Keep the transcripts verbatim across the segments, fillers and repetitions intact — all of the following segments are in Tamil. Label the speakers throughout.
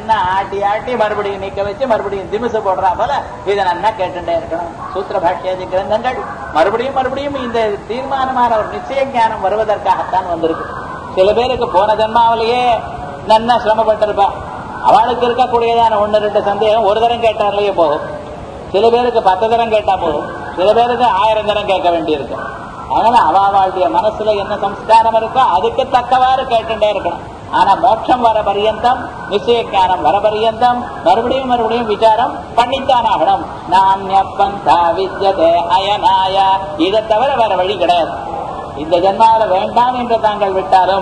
Speaker 1: நன்னா ஆட்டி ஆட்டி மறுபடியும் நிக்க வச்சு மறுபடியும் திமிசு போடுறா போல இதை நன்னா கேட்டுட்டே இருக்கணும். சூத்திர பாஷ்யாதி கிரந்தங்கள் மறுபடியும் மறுபடியும் இந்த தீர்மானமான ஒரு நிச்சய ஞானம் வருவதற்காகத்தான் வந்திருக்கு. சில பேருக்கு போன ஜன்மாவிலேயே நன்னா சிரமப்பட்டிருப்பா, அவளுக்கு இருக்கக்கூடியதான ஒன்னு ரெண்டு சந்தேகம் ஒரு தரம் கேட்டாலேயே போகும். சில பேருக்கு பத்து தரம் கேட்டா போதும், சில பேருக்கு ஆயிரம் தரம் கேட்க வேண்டியிருக்கு. அதனால அவாவாளுடைய மனசுல என்ன சம்ஸ்காரம் இருக்கோ அதுக்கு தக்கவாறு கேட்டுட்டே இருக்கணும். ஆனா மோட்சம் வர பரியந்தம், நிச்சய ஞானம் வர பரியந்தம் மறுபடியும் மறுபடியும் விசாரம் பண்ணித்தான் ஆகணும். நான்ய பந்தா வித்யதே அயனாய, இதை தவிர வேற வழி கிடையாது. இந்த ஜென்மாவில வேண்டாம் என்று தாங்கள் விட்டாலும்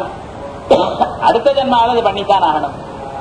Speaker 1: அடுத்த ஜென்மாவில அது பண்ணித்தான் ஆகணும்.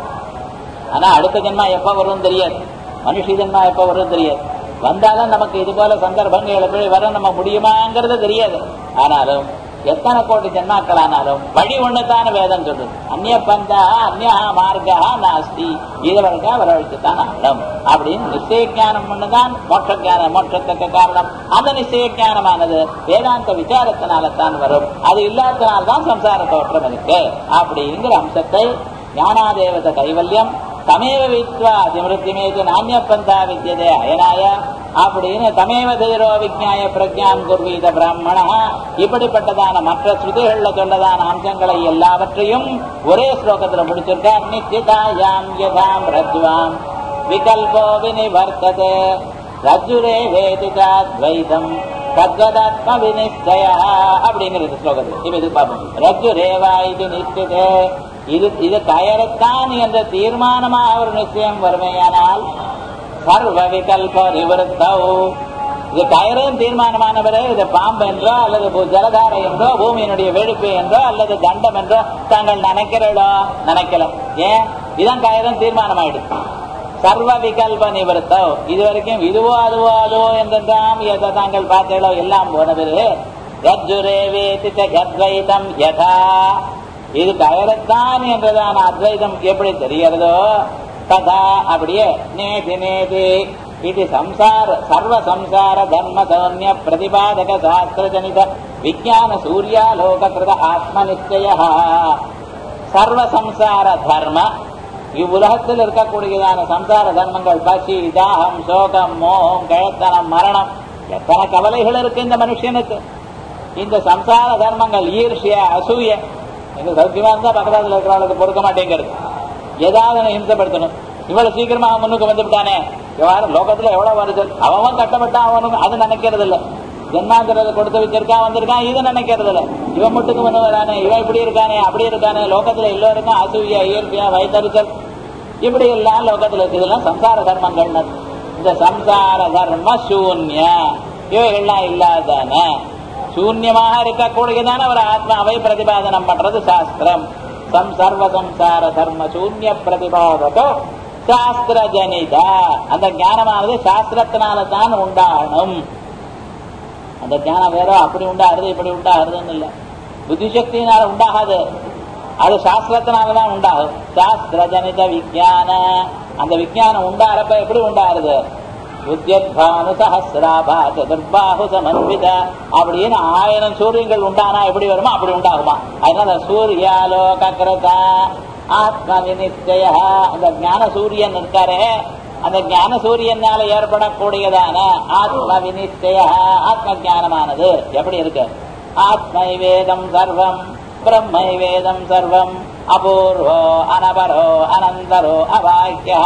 Speaker 1: ஆனா அடுத்த ஜென்மா எப்ப வரும் தெரியாது, மனுஷ ஜென்மா எப்ப வரும் தெரியாது. வந்தாலும் நமக்கு இது போல சந்தர்ப்பங்கள் எப்படி வர நம்ம முடியுமாங்கிறது தெரியாது. ஆனாலும் எத்தனை கோடி ஜென்மாக்கள் ஆனாலும் வழி ஒண்ணுத்தான வேதம் சொல்றது. அந்நிய பந்தா அந்நியா மார்கா நாஸ்தி, இது வரைக்கும் வரவழைத்துத்தான் ஆகணும் அப்படின்னு நிச்சய ஞானம் ஒண்ணுதான் மோட்ச ஞானம், மோட்சத்துக்கு காரணம். அந்த நிச்சய ஞானமானது வேதாந்த விசாரத்தினால தான் வரும். அது இல்லாதனால்தான் சம்சார தோற்றம் இருக்கு அப்படிங்கிற அம்சத்தை ஞானாதேவத கைவல்யம் தமேவ வித்வா அதிமிருத்திமேது நானிய பந்தா வித்யதே அயனாய அப்படின்னு தமேவ தீரோ விஜ்ஞாய பிரஜாம் குர்வீத பிராமணா, இப்படிப்பட்டதான மற்ற ஸ்ருதிகள்ல சொல்லதான அம்சங்களை எல்லாவற்றையும் ஒரே ஸ்லோகத்துல முடிச்சிருக்கார். நிச்சிதாயாம் யதாம் ரஜ்வாம் விகல்போ வினிவர்த்ததே ரஜ்ஜுரே வேதிதாத்வைதம் தத்வதாத்ம வினிச்சய அப்படிங்கிறது ஸ்லோகத்துல. இப்ப இது பார்ப்போம். ரஜ்ஜுரேவா இது நிச்சயதே, இது இது கயறத்தான் என்ற தீர்மானமாக ஒரு நிச்சயம் வருமையானால் சர்வ விகல்ப நிவர்த்தௌ, இது கயறும் தீர்மானமானவரே இது பாம்பு என்றோ அல்லது ஜலதாரை என்றோ பூமியினுடைய வெடிப்பு என்றோ அல்லது தண்டம் என்றோ தாங்கள் நினைக்கிறீர்களோ நினைக்கல. ஏன் இதான் கயறும் தீர்மானம் ஆயிடுச்சு. சர்வ விகல்ப நிவர்த்தோ, இது வரைக்கும் இதுவோ அதுவோ அதுவோ என்றெல்லாம் எதை தாங்கள் பார்த்தீங்களோ எல்லாம் போனது. ரஜ்ஜுரே வேதிதம் யதா, இது கயறத்தான் என்றதான அத்வைதம் எப்படி தெரிகிறதோ ததா அப்படியே நேதி நேதி இது சம்சார சர்வ சம்சார தர்ம சௌன்ய பிரதிபாதக சாஸ்திர ஜனித விஞ்ஞான சூர்யாலோக கிருத ஆத்ம நிச்சய சர்வ சம்சார தர்ம, இவ்வுலகத்தில் இருக்கக்கூடியதான சம்சார தர்மங்கள் பசி தாகம் சோகம் மோகம் கழத்தனம் மரணம், எத்தனை கவலைகள் இருக்கு இந்த மனுஷனுக்கு. இந்த சம்சார தர்மங்கள் ஈர்ஷ்ய அசூய, எங்க சௌக்கியமா இருந்தா பக்கத்துல இருக்கிறவளுக்கு பொறுக்க மாட்டேங்கிறது, ஏதாவது ஹிம்சப்படுத்தணும். இவ்வளவு சீக்கிரமா அவன் முன்னுக்கு வந்துவிட்டானே, எவ்வாறு லோகத்துல எவ்வளவு வருது, அவன் கட்டப்பட்டான் அவனுக்கு அது நினைக்கிறது இல்லை. ஜென்மாந்திரத்தை கொடுத்து வச்சிருக்கான் வந்திருக்கான் இது நினைக்கிறது இல்லை. இவன் மட்டுக்கு வந்து வரானே, இவன் இப்படி இருக்கானே அப்படி இருக்கானே, லோகத்துல எல்லோருக்கும் அசூயா இயற்கையா வைத்தறிச்சல் இப்படி எல்லாம் லோகத்துல இருக்கு. இதெல்லாம் சம்சார தர்மங்கள். இந்த சம்சார தர்ம சூன்ய இவைகள்லாம் இல்லாதானே சூன்யமாக இருக்கக்கூடியதான ஒரு ஆத்மாவை பிரதிபாதனம் பண்றது சாஸ்திரம். சம் சர்வ சம்சார தர்ம சூன்ய பிரதிபாதக சாஸ்திர ஜனிதா, அந்த ஞானமானது சாஸ்திரத்தினால தான் உண்டாகணும். அந்த ஞானம் வேற அப்படி உண்டாகிறது இப்படி உண்டாகிறதுன்னு இல்லை, புத்திசக்தியினால உண்டாகாது, அது சாஸ்திரத்தினாலதான் உண்டாகும். சாஸ்திர ஜனித விஞ்ஞான, அந்த விஞ்ஞானம் உண்டாகிறப்ப எப்படி உண்டாகிறது, உத்யத்பானு சஹஸ்ராபா சதுர்பாஹு சமன்வித அப்படின்னு ஆயிரம் சூரியன்கள் உண்டானா எப்படி வருமோ அப்படி உண்டாகுமா. அதனால சூர்யாலோக கிருதா ஆத்ம வினிச்சய, அந்த ஞான சூரியன் இருக்காரு, அந்த ஞான சூரியனால ஏற்படக்கூடியதான ஆத்ம வினிச்சய ஆத்ம ஞானமானது எப்படி இருக்கு. ஆத்மை வேதம் சர்வம் பிரம்மை வேதம் சர்வம் அபூர்வோ அனபரோ அனந்தரோ அபாக்கிய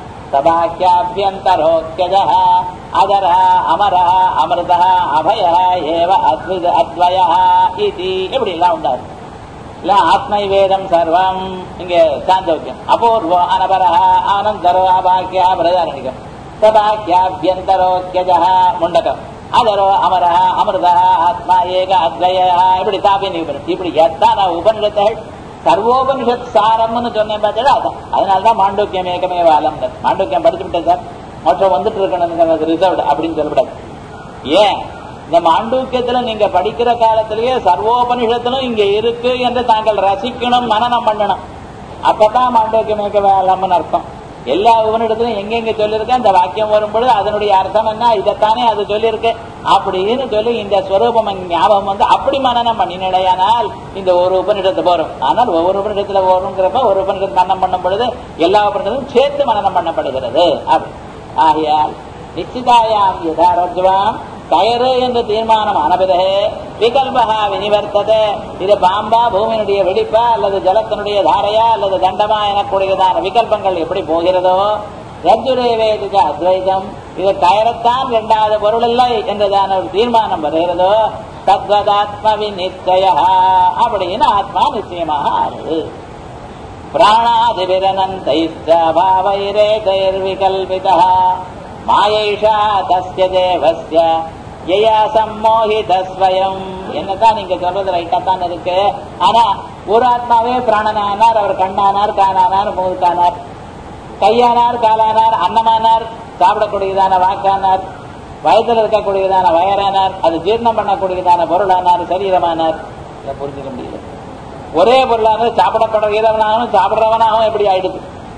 Speaker 1: சபாக்கியாபியந்தரோக்யஜ அதர அமர அமிர்த அபய ஏவ அத்வித அத்வய இதி இப்படி எல்லாம் உண்டாரு இல்ல. ஆத்மை வேதம் சர்வம் இங்க சாந்தோக்கியம், அபூர்வோ அனபர ஆனந்தரோ அபாக்கியா பிரதாரணிகம் சபாக்கியாபியந்தரோக்யஜ முண்டகம் அதரோ அமர அமிர்த ஆத்மா ஏக அத்வய இப்படி தாபினி இப்படி எத்தனை உபநிஷத்துகள் சர்வோபனிஷத் சாரம்னு சொன்னேன் பார்த்தா அதான். அதனாலதான் மாண்டூக்கியம் ஏகமே வாலம். மாண்டூக்கியம் படிச்சு விட்டேன் சார், மொத்தம் வந்துட்டு இருக்கணும் ரிசர்வ்டு அப்படின்னு சொல்லக்கூடாது. ஏன் இந்த மாண்டூக்கியத்துல நீங்க படிக்கிற காலத்திலேயே சர்வோபனிஷத்திலும் இங்க இருக்கு என்று தாங்கள் ரசிக்கணும், மனனம் பண்ணணும். அப்பதான் மாண்டூக்கியம் ஏக வாலம்னு அர்த்தம். எல்லா உபனிடத்திலும் எங்கெங்க சொல்லியிருக்கேன் அந்த வாக்கியம் வரும்பொழுது அதனுடைய அர்த்தம் என்ன, இதைத்தானே அது சொல்லியிருக்கு. அப்படின்னு சொல்லி இந்த ஸ்வரூபம் ஞாபகம் வந்து அப்படி மனனம் பண்ணினடையானால் இந்த ஒரு உபநிடத்து போறோம். ஆனால் ஒவ்வொரு உபநிடத்துல போறோங்கிறப்ப ஒரு உபநிடத்து மனனம் பண்ணும் பொழுது எல்லா உபநிடத்தும் சேர்த்து மனனம் பண்ணப்படுகிறது. அப்படி ஆகையால் நிச்சிதாயாம் யதாரோஜ்வாம் கயறு என்று தீர்மானம் ஆன பிறகு விகல்பகா வினிவர்த்தது. இது பாம்பா, பூமியினுடைய வெடிப்பா, அல்லது ஜலத்தினுடைய தாரையா, அல்லது தண்டமா எனக்கூடியதான விகல்பங்கள் எப்படி போகிறதோ, ரஜுரேவேதிக அத்வைதம் இது கயறத்தான் இரண்டாவது பொருள் இல்லை என்றதான ஒரு தீர்மானம் வருகிறதோ, தத்வதாத்மவி நிச்சய அப்படின்னு ஆத்மா நிச்சயமாக ஆறுது. பிராணாதிபிரனந்தைர்விகல்பிதா மாயைஷா தஸ்ய தேவஸ்ய யயா சம்மோஹிதஸ்வயம். என்னதான் நீங்க சொல்றது ரைட்டாத்தான் இருக்கு. ஆனா ஒரு ஆத்மாவே பிராணனானார், அவர் கண்ணானார், காணானார், மூக்கானார், கையானார், காலானார், அன்னமானார், சாப்பிடக்கூடியதான வாக்கானார், வயதில் இருக்கக்கூடியதான வயரானார், அது ஜீர்ணம் பண்ணக்கூடியதான பொருளானார், சரீரமானார். இதை புரிஞ்சுக்க முடியல. ஒரே பொருளானது சாப்பிடப்படுகிறவனாகவும் சாப்பிடுறவனாகவும் எப்படி ஆயிடுது?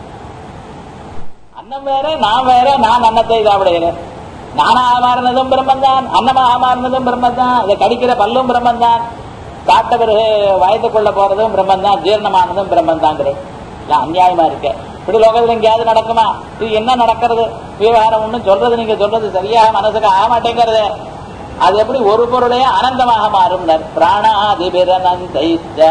Speaker 1: அன்னம் வேற, நான் வேற. நான் அன்னத்தை சாப்பிடுகிறேன். நானாக மாறினதும் பிரம்மந்தான், அன்னமாக மாறினதும் பிரம்மந்தான், இதை கடிக்கிற பல்லும் பிரம்மந்தான், சாப்பிட்ட பிறகு வயதுக்குள்ள போறதும் பிரம்மந்தான், ஜீர்ணமானதும் பிரம்மந்தாங்கிறது அநியாயமா இருக்கு. இப்படி லோகத்துல எங்கேயாவது நடக்குமா? இது என்ன நடக்கிறது விவகாரம்? ஒண்ணு சொல்றது நீங்க சொல்றது சரியாக மனசுக்கு ஆக மாட்டேங்கிறது. அது எப்படி ஒரு பொருளே அனந்தமாக மாறும்? பிராணாதிபிரனந்தைஸ்ய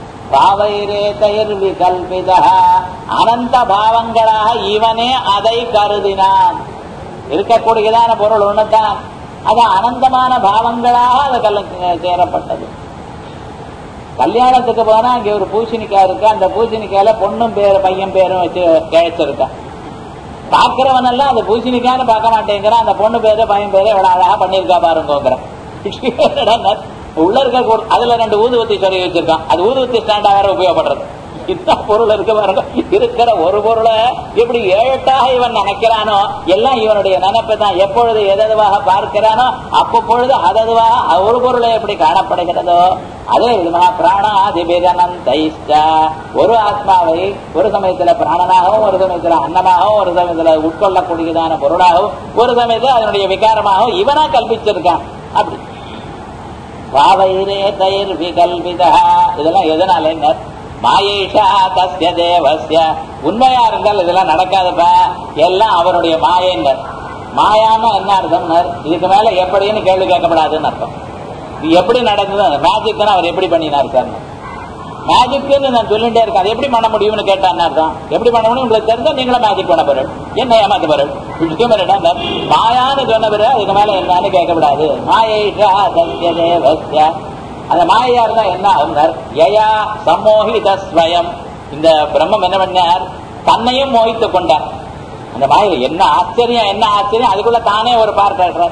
Speaker 1: பாவைரேதைர்விகல்பிதா அனந்த பாவங்களாக இவனே அதை கருதினான். இருக்கக்கூடியதான பொருள் ஒண்ணுதான், அது அனந்தமான பாவங்களாக அது கல்ல சேரப்பட்டது. கல்யாணத்துக்கு போனா அங்கே ஒரு பூசணிக்காய் இருக்கு, அந்த பூசணிக்காயில பொண்ணும் பேரு பையன் பேரும் வச்சு கிழச்சிருக்கா. பாக்குறவன் எல்லாம் அந்த பூசணிக்கான்னு பார்க்க மாட்டேங்கிறான், அந்த பொண்ணு பேரு பையன் பேரு எவ்வளவு அழகா பண்ணிருக்கா பாருங்கிற உள்ள இருக்க. அதுல ரெண்டு ஊதுவத்தி சொல்லி வச்சிருக்கான், அது ஊதுவத்தி ஸ்டாண்டா வேற உபயோகப்படுறது. இத்தனை பொருள் இருக்க பாருங்க. இருக்கிற ஒரு பொருளை எப்படி ஏழட்டாக இவன் நினைக்கிறானோ, எல்லாம் இவனுடைய நினைப்பு தான். எப்பொழுது எததுவாக பார்க்கிறானோ அப்பொழுது அததுவாக ஒரு பொருளை எப்படி காணப்படுகிறதோ அதே விதமாக பிராணாதிபிரனந்தைஸ்ய ஒரு ஆத்மாவை ஒரு சமயத்துல பிராணனாகவும், ஒரு சமயத்துல அன்னமாகவும், ஒரு சமயத்துல உட்கொள்ளக்கூடியதான பொருளாகவும், ஒரு சமயத்துல அதனுடைய விகாரமாகவும் இவனா கல்பிச்சிருக்கான். அப்படி பாவைரே தயிர் விகல்பிதா. இதெல்லாம் எதனால? மாயேஷா தஸ்ய தேவஸ்ய. உண்மையா இருந்தால் இதெல்லாம் நடக்காதுப்பா, எல்லாம் அவருடைய மாயன்னர். மாயான்னா என்ன அர்த்தம்? இதுக்கு மேல எப்படின்னு கேள்வி கேட்கப்படாதுன்னு அர்த்தம். இது எப்படி நடந்தது? மேஜிக்னு அவர் எப்படி பண்ணினார் சார்? மேஜிக்னு நான் சொல்லிட்டே இருக்கேன், அது எப்படி பண்ண முடியும்னு கேட்டான்னு அர்த்தம். எப்படி பண்ண முடியும் உங்களுக்கு தெரிஞ்சா நீங்களும் மேஜிக் பண்ண பொருள், என்ன ஏமாத்து பொருள். மாயான்னு சொன்ன பிறகு அதுக்கு மேல என்னன்னு கேட்கப்படாது. மாயேஷா தஸ்ய தேவஸ்ய. அந்த மாயா இருந்தா என்ன ஆகுனார்? யயா சம்மோஹிதஸ்வயம். இந்த பிரம்மம் என்ன பண்ணார்? தன்னையும் மோகித்துக் கொண்டார். அந்த மாயை என்ன ஆச்சரியம், என்ன ஆச்சரியம்! அதுக்குள்ள தானே ஒரு பார்ட் ஆடுறார்.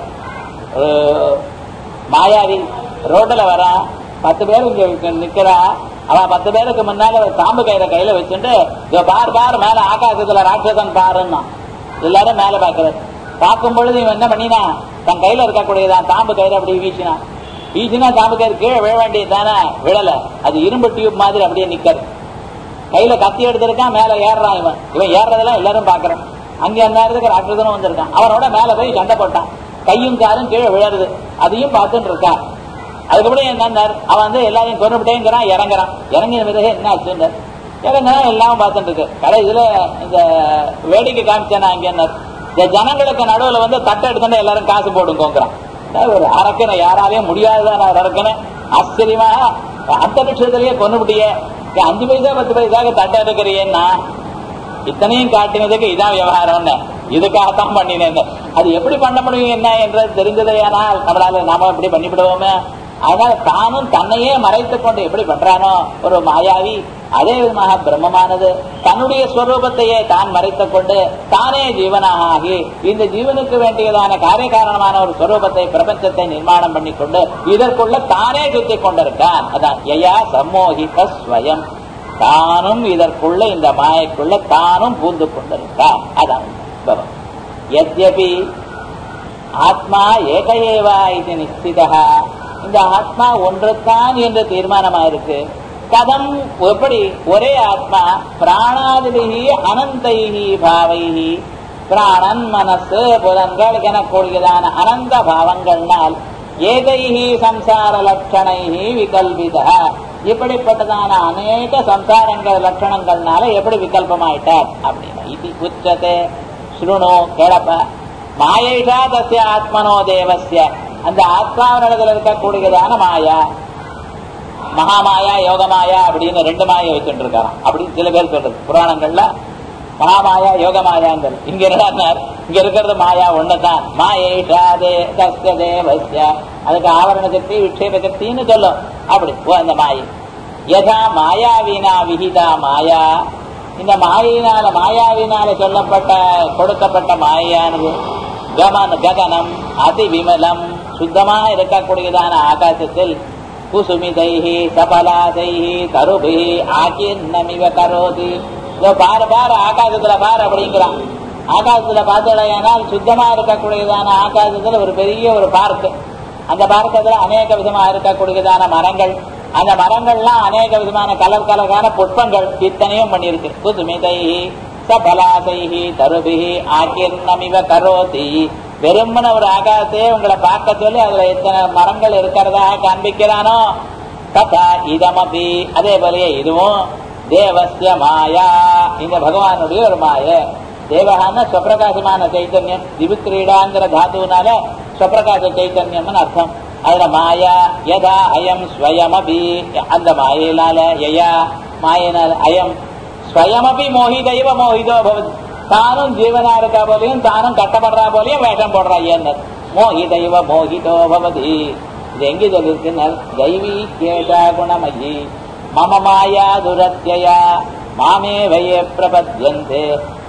Speaker 1: மாயாவி ரோட்ல வரா, பத்து பேர் இங்க நிக்கிறா. அவன் பத்து பேருக்கு முன்னால தாம்பு கயிற கையில வச்சுட்டு பார் பார் மேல ஆகாசத்துல ராட்சசன் பாருன்னா எல்லாரும் மேல பாக்குறாரு. பார்க்கும் பொழுது இவன் என்ன பண்ணினா, தன் கையில இருக்கக்கூடியதான் தாம்பு கயிறு அப்படி வீசினா. வீசினா தாம்பு கயிறு கீழே விழ வேண்டியது தானே, விழல. அது இரும்பு டியூப் மாதிரி அப்படியே நிக்கிறது. கையில கத்தி எடுத்திருக்கான், மேல ஏறான். இவன் இவன் ஏறதெல்லாம் எல்லாரும் பாக்குறான். அங்க அந்த நேரத்துக்கு ராட்சசனும் வந்திருக்கான். அவனோட மேல போய் சண்டை போட்டான். கையும் காரும் கீழே விழருது, அதையும் பார்த்துட்டு இருக்கான். அதுக்கப்புறம் என்ன, அவன் வந்து எல்லாரையும் கொண்டுட்டேங்கிறான். இறங்குறான். இறங்கின பிறகு என்ன ஆச்சு? இறங்கினா எல்லாம் பார்த்துட்டு இருக்கு. கடைசியில இந்த வேடிக்கை காமிச்சேன்னா அங்க என்ன, இந்த ஜனங்களுக்கு நடுவுல வந்து தட்டை எடுத்துட்டு எல்லாரும் காசு போடுங்கிறான். ஒரு அரக்கனை யாராலையும் முடியாதுதான் ஒரு அரக்கனை. ஆச்சரியமாக அந்த நிமிஷத்திலேயே கொண்டுபிட்டிய அஞ்சு பைசா பத்து பைசாக்கு தட்டை எடுக்கிறியேன்னா இத்தனையும் காட்டினதுக்கு இதான் விவகாரம்னு இதுக்காகத்தான் பண்ணினேன். அது எப்படி பண்ண முடியும் என்ன என்றது தெரிஞ்சதையானால் நம்மளால நாம இப்படி பண்ணிவிடுவோமே. அதனால தானும் தன்னையே மறைத்துக் கொண்டு எப்படி பண்றானோ ஒரு மாயாவி, அதே விதமாக பிரம்மமானது தன்னுடைய ஸ்வரூபத்தையே தான் மறைத்துக் கொண்டு தானே ஜீவனாக ஆகி இந்த ஜீவனுக்கு வேண்டியதான காரிய காரணமான ஒரு ஸ்வரூபத்தை பிரபஞ்சத்தை நிர்மாணம் பண்ணி கொண்டு இதற்குள்ள தானே சுத்தி கொண்டிருக்கான். அதான் யயா சம்மோகித ஸ்வயம். தானும் இதற்குள்ள இந்த மாயக்குள்ள தானும் பூந்து கொண்டிருக்கான். அதான் யத்யபி ஆத்மா ஏகையேவா இது நிச்சிதா. இந்த ஆத்மா ஒன்றுதான் என்று தீர்மானமாயிருக்கு. கதம் எப்படி ஒரே ஆத்மா பிராணாதிபிஹி அனந்தைஹி பாவைஹி பிராணன் மனசு புலன்கள் எனக்கூடியதான அனந்த பாவங்கள்னால் ஏகைஹி சம்சார லட்சணைஹி விகல்பித இப்படிப்பட்டதான அநேக சம்சாரங்கள் லட்சணங்கள்னால எப்படி விகல்பமாயிட்டார் அப்படின்னு இது உச்சதே ஸ்ருணு கேளப்ப மாயைஷா தஸ்ய ஆத்மனோ தேவஸ்ய அந்த ஆத்மாவினிடத்தில் இருக்கக்கூடியதான மாயா மகாமாயா யோகமாயா அப்படின்னு ரெண்டு மாயை வச்சுட்டு இருக்காராம் அப்படின்னு சில பேர் சொல்றது புராணங்கள்ல மகாமாயா யோகமாயாங்கிறது. இங்க என்ன இங்க இருக்கிறது மாயா ஒண்ணுதான். மாயைஷா தஸ்ய தேவஸ்ய அதுக்கு ஆவரண சக்தி விக்ஷேப சக்தின்னு சொல்லும். அப்படி அந்த மாயை யதா மாயாவினா விஹிதா மாயா இந்த மாயினால மாயாவினால சொல்லப்பட்ட கொடுக்கப்பட்ட மாயானது கமன ககனம் அதி விமலம் சுத்தமா இருக்கக்கூடியதான ஆகாசத்தில் குசுமிதைஹி சபலாதைஹி தருபிஹி ஆகின்னமிவ கரோதி பாரு பாரு ஆகாசத்துல பாரு அப்படிங்கிறான். ஆகாசத்துல பார்த்தடையானால் சுத்தமா இருக்கக்கூடியதான ஆகாசத்துல ஒரு பெரிய ஒரு பார்க். அந்த பார்க்கத்துல அநேக விதமா இருக்கக்கூடியதான மரங்கள், அந்த மரங்கள்லாம் அநேக விதமான கலர் கலரான புஷ்பங்கள் இத்தனையும் பண்ணிருக்கு. குசுமிதைஹி சபலாதைஹி தருபிஹி ஆகின்னமிவ கரோதி வெறுமன ஒரு ஆகாசத்தையே உங்களை பார்க்க சொல்லி அதுல எத்தனை மரங்கள் இருக்கிறதா காண்பிக்கிறானோ ததா இதமபி அதே போலயே இதுவும் தேவஸ்ய மாயா இந்த பகவானுடைய ஒரு மாய. தேவகான ஸ்வப்பிரகாசமான சைத்தன்யம் திவிக்கிரீடாங்கிற தாத்துனால ஸ்வப்பிரகாச சைத்தன்யம்னு அர்த்தம். அதுல மாயா யதா அயம் ஸ்வயமபி அந்த மாயினால யயா மாயினால அயம் ஸ்வயமபி மோகிதைவ மோகிதோ பவதி தானும் ஜீவனா இருக்கா போலையும் தானும் கட்டப்படுறா போலையும் வேஷம் போடுறா என்ன மோகிதைவ மோகிதோ பவதி. இது எங்க சொல்லிருக்கு தெய்வீ கேஷா குணமயி மம மாயா துரத்யயா மாமே வயே பிரபத்யந்தே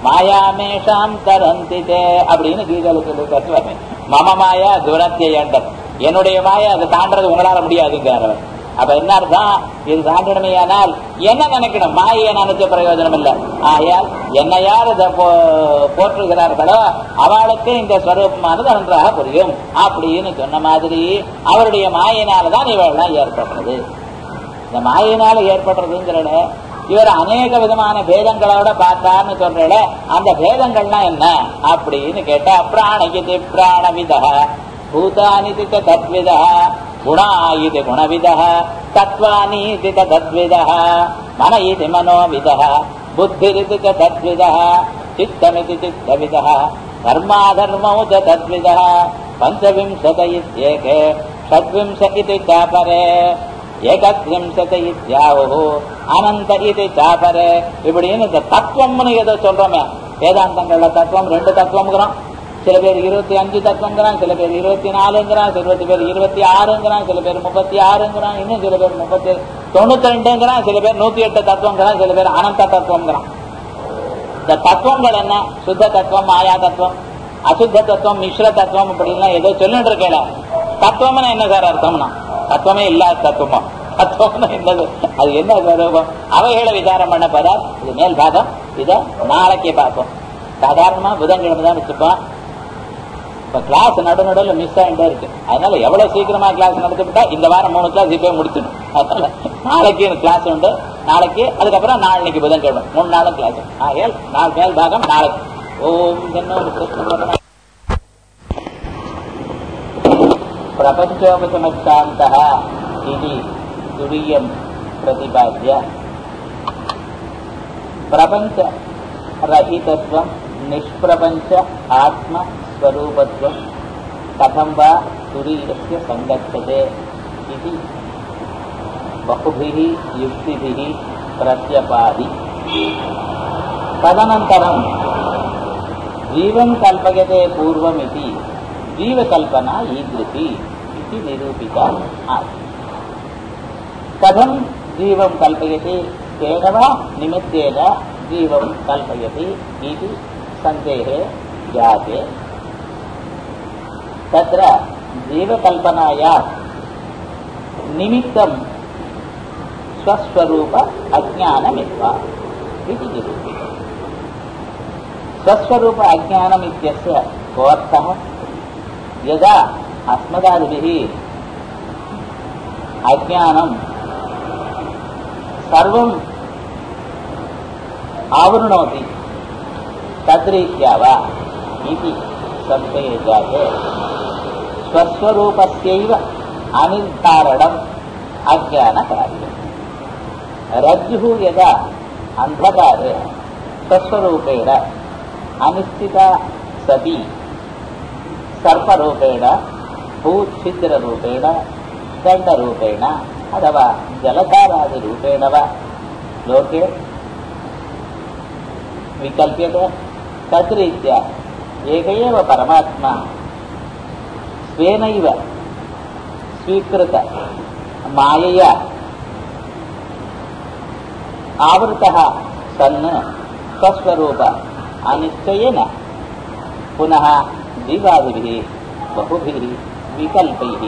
Speaker 1: மாயாமேஷாம் தரந்திதே அப்படின்னு கீதையில சொல்லி மம மாயா துரத்யண்டர் என்னுடைய மாயா அதை தாண்டது உங்களால முடியாதுங்கிறவர். அப்ப என்ன அர்த்தம்? இது தாண்டணுமையானால் என்ன நினைக்கணும்? மாயை நினைச்ச பிரயோஜனம் இல்லை. ஆகையால் என்ன யார் இதை போற்றுகிறார்களோ அவளுக்கு இந்த ஸ்வரூபமானது நன்றாக புரியும் அப்படின்னு சொன்ன மாதிரி அவருடைய மாயினால்தான் இவெல்லாம் ஏற்படுறது. இந்த மாயினால ஏற்படுறதுங்கிறத இவர் அநேக விதமான பேதங்களோட பார்த்தார்னு சொல்றல அந்த பேதங்கள்லாம் என்ன அப்படின்னு கேட்டா பிராணகிதி பிராணவிதா பூதானிதி தத்விதா குணா இது குணவிதா தத்வானீதி தத்விதா மன இது மனோவிதா புத்திரிதி தத்விதா சித்தமிதி சித்தவிதா கர்மாதர்மௌ தத்விதா பஞ்சவிம்சத இத்யேகே ஷட்விம்ச இதி சாபரே ஏகத்ரிம்சத இத்யாஹு அனந்த இது சாபரே இப்படின்னு இந்த தத்துவம்னு ஏதோ சொல்றோமே வேதாந்தங்கள்ல தத்துவம் ரெண்டு தத்துவம்ங்கிறோம். சில பேர் இருபத்தி அஞ்சு தத்துவங்கிறான், சில பேர் இருபத்தி நாலுங்கிறான், சில பேர் இருபத்தி ஆறுங்கிறான், சில பேர் முப்பத்தி ஆறுங்கிறான், இன்னும் சில பேர் முப்பத்தி தொண்ணூத்தி ரெண்டுங்கிறான், சில பேர் நூத்தி எட்டு தத்துவங்கிறான், சில பேர் அனந்த தத்துவங்கிறான். இந்த தத்துவங்கள் என்ன? சுத்த தத்துவம், மாயா தத்துவம், அசுத்த தத்துவம், மிஸ்ர தத்துவம் இப்படிலாம் ஏதோ சொல்லிட்டு இருக்கல. தத்துவம்னா என்ன சார் அர்த்தம்னா? தத்துவமே இல்லாத தத்துவமா? தத்துவம்னா என்னது? அது என்ன ஸ்வரூபம்? அவைகளை விசாரம் பண்ண போதா இது மேல் பாகம். இதை நாளைக்கே பார்ப்போம். சாதாரணமா புதன்கிழமை தான் வச்சுப்போம். இப்ப கிளாஸ் நடு நடுவில் மிஸ் ஆகிட்டே இருக்கு. அதனால எவ்வளவு சீக்கிரமா கிளாஸ் நடத்திவிட்டா இந்த வாரம் மூணு கிளாஸ் இப்பவே முடிச்சிடும். அதனால நாளைக்கு கிளாஸ் உண்டு. நாளைக்கு அதுக்கப்புறம் நாளைக்கு புதன்கிழமை மூணு நாளும் கிளாஸ். ஆகையால் நாள் மேல் பாகம் நாளைக்கு. ஓம் பிரபஞ்சோபசமசாந்தः इति துரியம் பிரதிபாத்ய பிரபஞ்ச ரஹிதத்வம் நிஷ்பிரபஞ்ச ஆத்மஸ்வரூபத்வம் கதம் வா துரியஸ்ய சங்கச்சதே इति बहुभिः युक्तिभिः प्रत्यपादि. तदनन्तरं जीवं कल्पयते पूर्वमिति जीवकल्पना ईदृशी इति निरूपिता आसीत्. कथं जीवं कल्पयति? तेन वा निमित्तेन जीवं कल्पयति इति सन्देहे जाते. तत्र जीवकल्पनाया निमित्तं स्वस्वरूप अज्ञानमेव इति निरूपितम्. स्वस्वरूप अज्ञानम् इत्यस्य कोऽर्थः? यदा अस्मदादिभिः अज्ञानं सर्वम् आवृणोति तद्रीत्या वा इति संशये जाते स्वस्वरूपस्यैव अनिर्धारणम् अज्ञानकार्यम्। रज्जुः यदा अन्धकारे स्वस्वरूपेण अनिश्चिता सती सर्परूपेण भूच्छिद्ररूपेण दण्डरूपेण अथवा जलधारादिरूपेण वा लोके विकल्प्यते, तद्रीत्या एक एव परमात्मा स्वेनैव स्वीकृत मायया आवृतः सन् स्वस्वरूप अनिश्चयेन पुनः जीवादिभिः बहुभिः विकल्पैः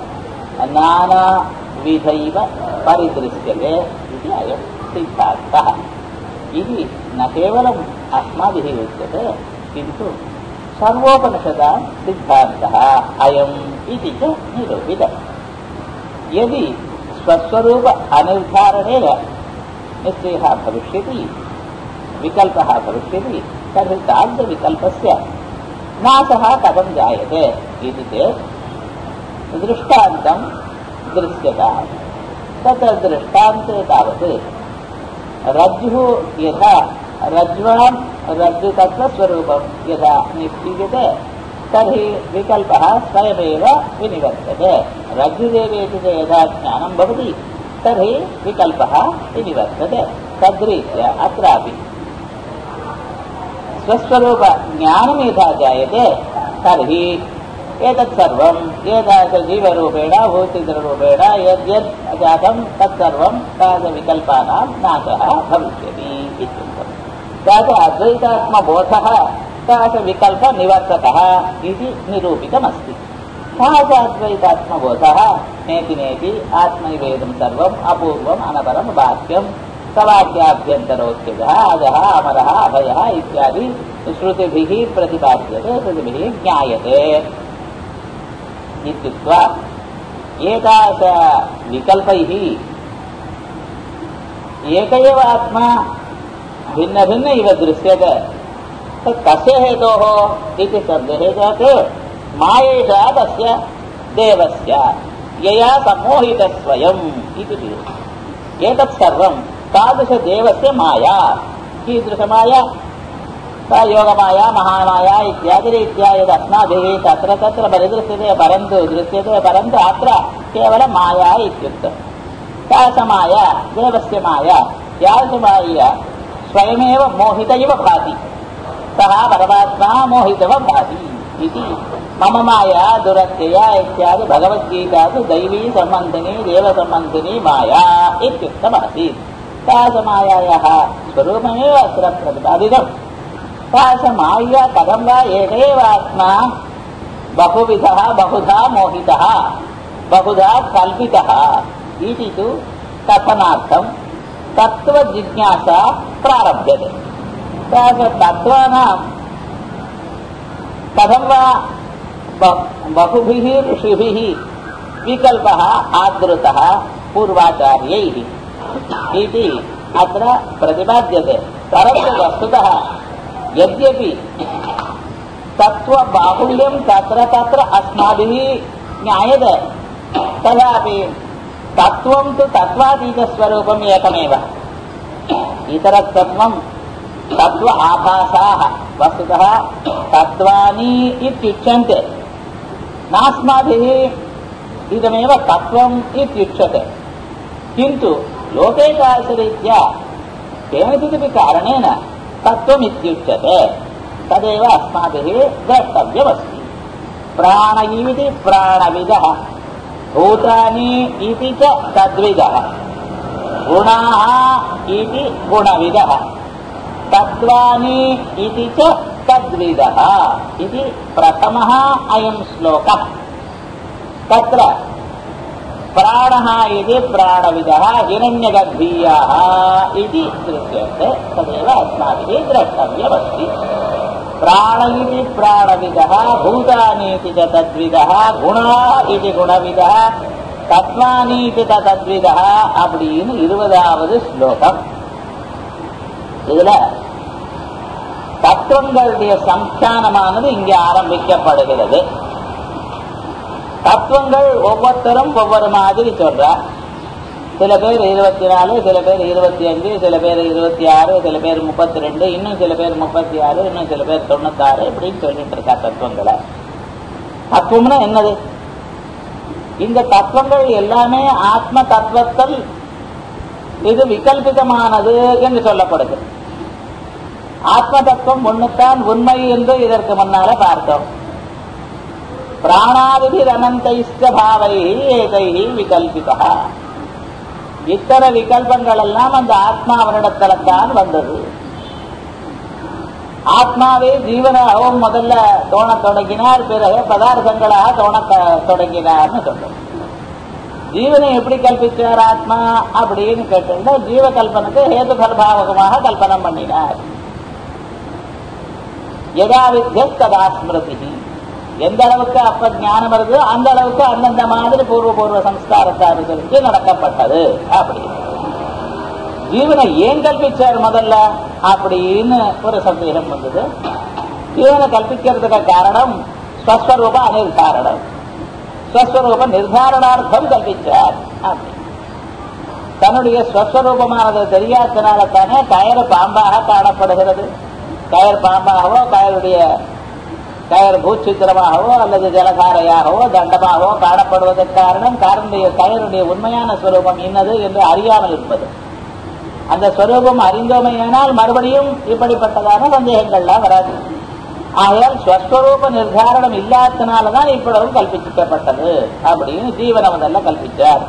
Speaker 1: नानाविधैव परिदृश्यते इति अयं सिद्धान्तः। इति न केवलम् अस्माभिः उच्यते किन्तु सर्वोपनिषदां सिद्धान्तः अयम् इति च निरूपितम्। यदि स्वस्वरूप अनिर्धारणेन निश्चयः भविष्यति, विकल्पः भविष्यति, तर्हि तादृशविकल्पस्य नाशः कथं जायते इति चेत् दृष्टान्तं दृश्यताम्। तत्र दृष्टान्ते तावत् रज्जुः यथा रज्ज्वां रज्जुतत्त्वस्वरूपं यदा निश्चीयते तर्हि विकल्पः स्वयमेव विनिवर्तते। रज्जुदेवेति च यदा ज्ञानं भवति तर्हि विकल्पः विनिवर्तते। तद्रीत्या अत्रापि स्वस्वरूप ज्ञानं यथा जायते तर्हि एतत् सर्वं एतादृशजीवरूपेण भूचिद्ररूपेण यद्यद् जातं तत्सर्वं तादृशविकल्पानां नाशः भविष्यति इत्युक्तम्। तत् अद्वैतात्मबोधः तादृशविकल्पनिवर्तकः इति निरूपितमस्ति। सः अद्वैतात्मबोधः नेति नेति आत्मैवेदं सर्वम् अपूर्वम् अनपरं वाक्यं सवाक्याभ्यन्तरोच्यतः अजः अमरः अभयः इत्यादि श्रुतिभिः प्रतिपाद्यते, श्रुतिभिः ज्ञायते इत्युक्त्वा एतादृश विकल्पैः एक एव आत्मा भिन्न भिन्न इव दृश्यते। तत् कस्य हेतोः इति शब्दः जाते मायेषा तस्य देवस्य यया सम्मोहितः स्वयम् इति। एतत् सर्वं तादृशदेवस्य माया। कीदृशमाया? सा योगमाया महामाया इत्यादि रीत्या यदस्माभिः तत्र तत्र परिदृश्यते, परन्तु दृश्यते, परन्तु अत्र केवलं माया इत्युक्तम्। सा माया देवस्य माया, यादृशमाया स्वयमेव मोहित इव भाति। सः परमात्मा मोहितव भाति इति। मम माया दुरत्यया इत्यादि भगवद्गीतासु दैवी सम्बन्धिनी देवसम्बन्धिनी माया इत्युक्तमासीत्। तादृशमायायाः स्वरूपमेव अत्र प्रतिपादितम्। तादृशमाया कथं वा एक एव आत्मा बहुविधः बहुधा मोहितः बहुधा कल्पितः इति तु कथनार्थं तत्त्वजिज्ञासा प्रारभ्यते। तादृशतत्त्वानां कथं वा बहुभिः ऋषिभिः विकल्पः आदृतः पूर्वाचार्यैः इति अत्र प्रतिपाद्यते। परन्तु वस्तुतः यद्यपि तत्त्वबाहुल्यं तत्र तत्र अस्माभिः ज्ञायते, तथापि तत्त्वं तु तत्त्वातीतस्वरूपम् एकमेव। इतरतत्त्वं तत्त्व आभासाः वस्तुतः तत्त्वानि इत्युच्यन्ते। नास्माभिः इदमेव तत्त्वम् इत्युच्यते, किन्तु लोके तादृशरीत्या केनचिदपि कारणेन तत्त्वमित्युच्यते। तदेव अस्माभिः द्रष्टव्यमस्ति। प्राण इति प्राणविदः, भूतानि इति च तद्विदः, गुणाः इति गुणविदः, तत्त्वानि इति च तद्विदः इति प्रथमः अयं श्लोकः। तत्र प्राणः इति प्राणविदः हिरण्यगर्भीयाः इति दृश्यते। तदेव अस्माभिः द्रष्टव्यमस्ति। प्राण इति प्राणविदः, भूतानि इति च तद्विदः, गुणाः इति गुणविदः, तत्त्वानि इति च तद्विदः அப்படின்னு இருபதாவது ஸ்லோகம். இதுல தத்துவ தத்துவங்களுடைய சம்ஸ்தானமானது இங்கே ஆரம்பிக்கப்படுகிறது. தத்துவங்கள் ஒவ்வொருத்தரும் ஒவ்வொரு மாதிரி சொல்றார். சில பேர் இருபத்தி நாலு, சில பேர் இருபத்தி அஞ்சு, சில பேர் இருபத்தி ஆறு, சில பேர் முப்பத்தி ரெண்டு, இன்னும் சில பேர் முப்பத்தி ஆறு, இன்னும் சில பேர் தொண்ணூத்தி ஆறு இப்படின்னு சொல்லிட்டு இருக்கா தத்துவங்களை. தத்துவம்னா என்னது? இந்த தத்துவங்கள் எல்லாமே ஆத்ம தத்துவத்தில் இது விகல்பிதமானது என்று சொல்லப்படுது. ஆத்ம தத்துவம் ஒண்ணுத்தான் உண்மை என்று இதற்கு முன்னால பார்த்தோம். பிராணாதிபி அனந்தைஸ்த பாவை ஏதை விகல்பிதா. இத்தனை விகல்பங்கள் எல்லாம் அந்த ஆத்மாவனிடத்தில்தான் வந்தது. ஆத்மாவே ஜீவனாகவும் முதல்ல தோண தொடங்கினார், பிறகு பதார்த்தங்களாக தோண தொடங்கினார்னு சொல்றோம். ஜீவனை எப்படி கல்பிச்சார் ஆத்மா அப்படின்னு கேட்டா, ஜீவ கல்பனுக்கு ஹேது பலபாவகமாக கல்பனம் பண்ணினார். யதா வித்யஸ் ததா ஸ்மிருதி. எந்த அளவுக்கு அப்ப ஞானம் வருது அந்த அளவுக்கு அந்தந்த மாதிரி பூர்வ பூர்வ சம்ஸ்காரத்தை அனுசரித்து நடக்கப்பட்டது. அப்படி ஜீவனை ஏன் கல்பிச்சார் முதல்ல அப்படின்னு ஒரு சந்தேகம் வந்தது. ஜீவனை கல்பிக்கிறதுக்கு காரணம் ஸ்வஸ்வரூப அநிர்தாரணம். ஸ்வஸ்வரூப நிர்தாரணார்த்தம் கல்பிச்சார். அப்படி தன்னுடைய ஸ்வஸ்வரூபமானது தெரியாதனால தானே கயறு பாம்பாக காணப்படுகிறது. கயர் பாம்பாகவோ கயருடைய கயர் பூச்சித்திரமாகவோ அல்லது ஜலதாரையாகவோ தண்டமாகவோ காணப்படுவதற்கு காரணம் காரனுடைய கயருடைய உண்மையான ஸ்வரூபம் இன்னது என்று அறியாமல் இருப்பது. அந்த ஸ்வரூபம் அறிந்தோமையானால் மறுபடியும் இப்படிப்பட்டதான சந்தேகங்கள்லாம் வராது. ஆகையால் ஸ்வஸ்வரூப நிர்தாரணம் இல்லாதனாலதான் இப்பொழுதும் கல்பிக்கப்பட்டது அப்படின்னு ஜீவனை முதல்ல கல்பிச்சார்.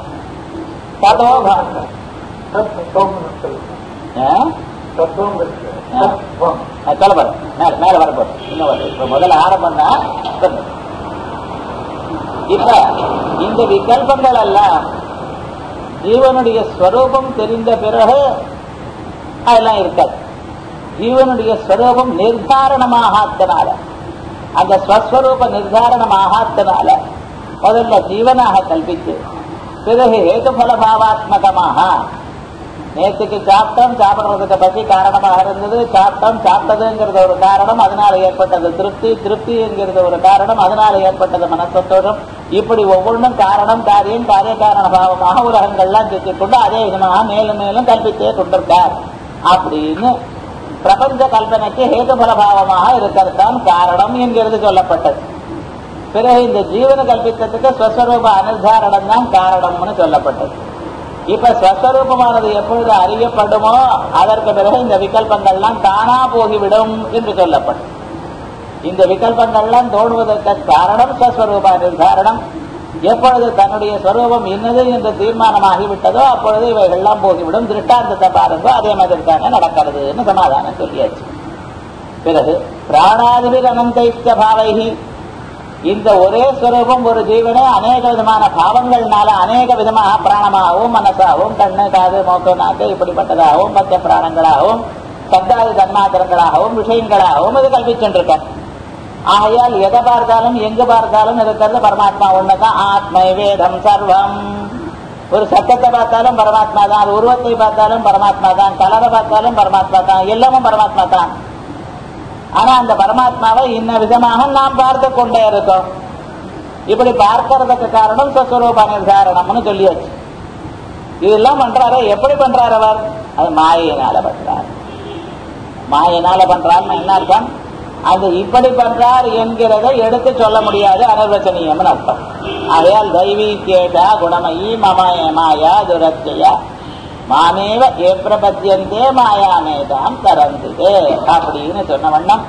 Speaker 1: மேல வரப்போம். இன்னும் முதல்ல ஆரம்பம் தான். இப்ப இந்த விகல்பங்கள் எல்லாம் ஜீவனுடைய ஸ்வரூபம் தெரிந்த பிறகு அதெல்லாம் இருக்காது. ஜீவனுடைய ஸ்வரூபம் நிர்தாரணமாகத்தினால, அந்த ஸ்வஸ்வரூப நிர்தாரணமாகத்தினால முதல்ல ஜீவனாக கல்பித்து பிறகு ஹேதுபல பாவாத்மகமாக நேற்றுக்கு சாப்பிட்டோம், சாப்பிடுறதுக்கு பற்றி காரணமாக இருந்தது. சாப்பிட்டோம், சாப்பிட்டதுங்கிறது ஒரு காரணம், அதனால ஏற்பட்டது திருப்தி, திருப்தி என்கிறது ஒரு காரணம், அதனால ஏற்பட்டது மனசத்தோடும். இப்படி ஒவ்வொன்றும் காரணம் காரியம் காரிய காரண பாவமாக உலகங்கள்லாம் சுற்றிக் கொண்டு அதே விதமாக மேலும் மேலும் கல்பித்தே கொண்டிருக்கார். அப்படின்னு பிரபஞ்ச கல்பனைக்கு ஹேதுபல பாவமாக இருக்கிறதுதான் காரணம் என்கிறது சொல்லப்பட்டது. பிறகு இந்த ஜீவன கல்பித்ததுக்கு ஸ்வஸ்வரூப அனிர்தாரணம் தான் காரணம்னு சொல்லப்பட்டது. இப்ப ஸ்வஸ்வரூபமானது எப்பொழுது அறியப்படுமோ அதற்கு பிறகு இந்த விகல்பங்கள்லாம் தானா போகிவிடும் என்று சொல்லப்படும். இந்த விகல்பங்கள்லாம் தோன்றுவதற்கு காரணம் ஸ்வஸ்வரூப நிர்தாரணம். எப்பொழுது தன்னுடைய ஸ்வரூபம் இன்னது என்று தீர்மானமாகிவிட்டதோ அப்பொழுது இவைகள்லாம் போகிவிடும். திருஷ்டாந்தத்தை பாருங்கோ, அதே மாதிரி தானே நடக்கிறதுன்னு சமாதானம் சொல்லியாச்சு. பிறகு பிராணாதிபி அனந்தைஸ்த பாவைகி. இந்த ஒரே ஸ்வரூபம் ஒரு ஜீவனை அநேக விதமான பாவங்கள்னால அநேக விதமாக பிராணமாகவும் மனசாகவும் கண்ணு காது மூக்கு நாக்கு இப்படிப்பட்டதாகவும் பச்ச பிராணங்களாகவும் சப்தாதி தன்மாத்திரங்களாகவும் விஷயங்களாகவும் இது கல்பிச்சுருக்க. ஆகையால் எதை பார்த்தாலும் எங்கு பார்த்தாலும் இருக்கிறது பரமாத்மா ஒண்ணுதான். ஆத்மை வேதம் சர்வம். ஒரு சத்தத்தை பார்த்தாலும் பரமாத்மா தான், ஒரு உருவத்தை பார்த்தாலும் பரமாத்மா தான், கலரை பார்த்தாலும் பரமாத்மா தான், எல்லாமும் பரமாத்மா தான். ஆனா அந்த பரமாத்மாவை இன்ன விதமாக நாம் பார்த்து கொண்டே இருக்கோம். இப்படி பார்க்கறதுக்கு காரணம் ஸ்வஸ்வரூப நிர்தாரணம்னு சொல்லியாச்சு. இதெல்லாம் பண்றாரு. எப்படி பண்றாரு அவர்? அது மாயினால பண்றார். மாயினால பண்றாருன்னு என்ன அர்த்தம்? அது இப்படி பண்றார் என்கிறதை எடுத்து சொல்ல முடியாது, அனிர்வச்சனீயம்னு அர்த்தம். ஆகையால் தெய்வீகேதா குணமயி மமய மாயா துரத்தியா மாமேவ ஏ பிரபத்தியந்தே மாயாமேதாம் தரந்துதே அப்படின்னு சொன்ன வண்ணம்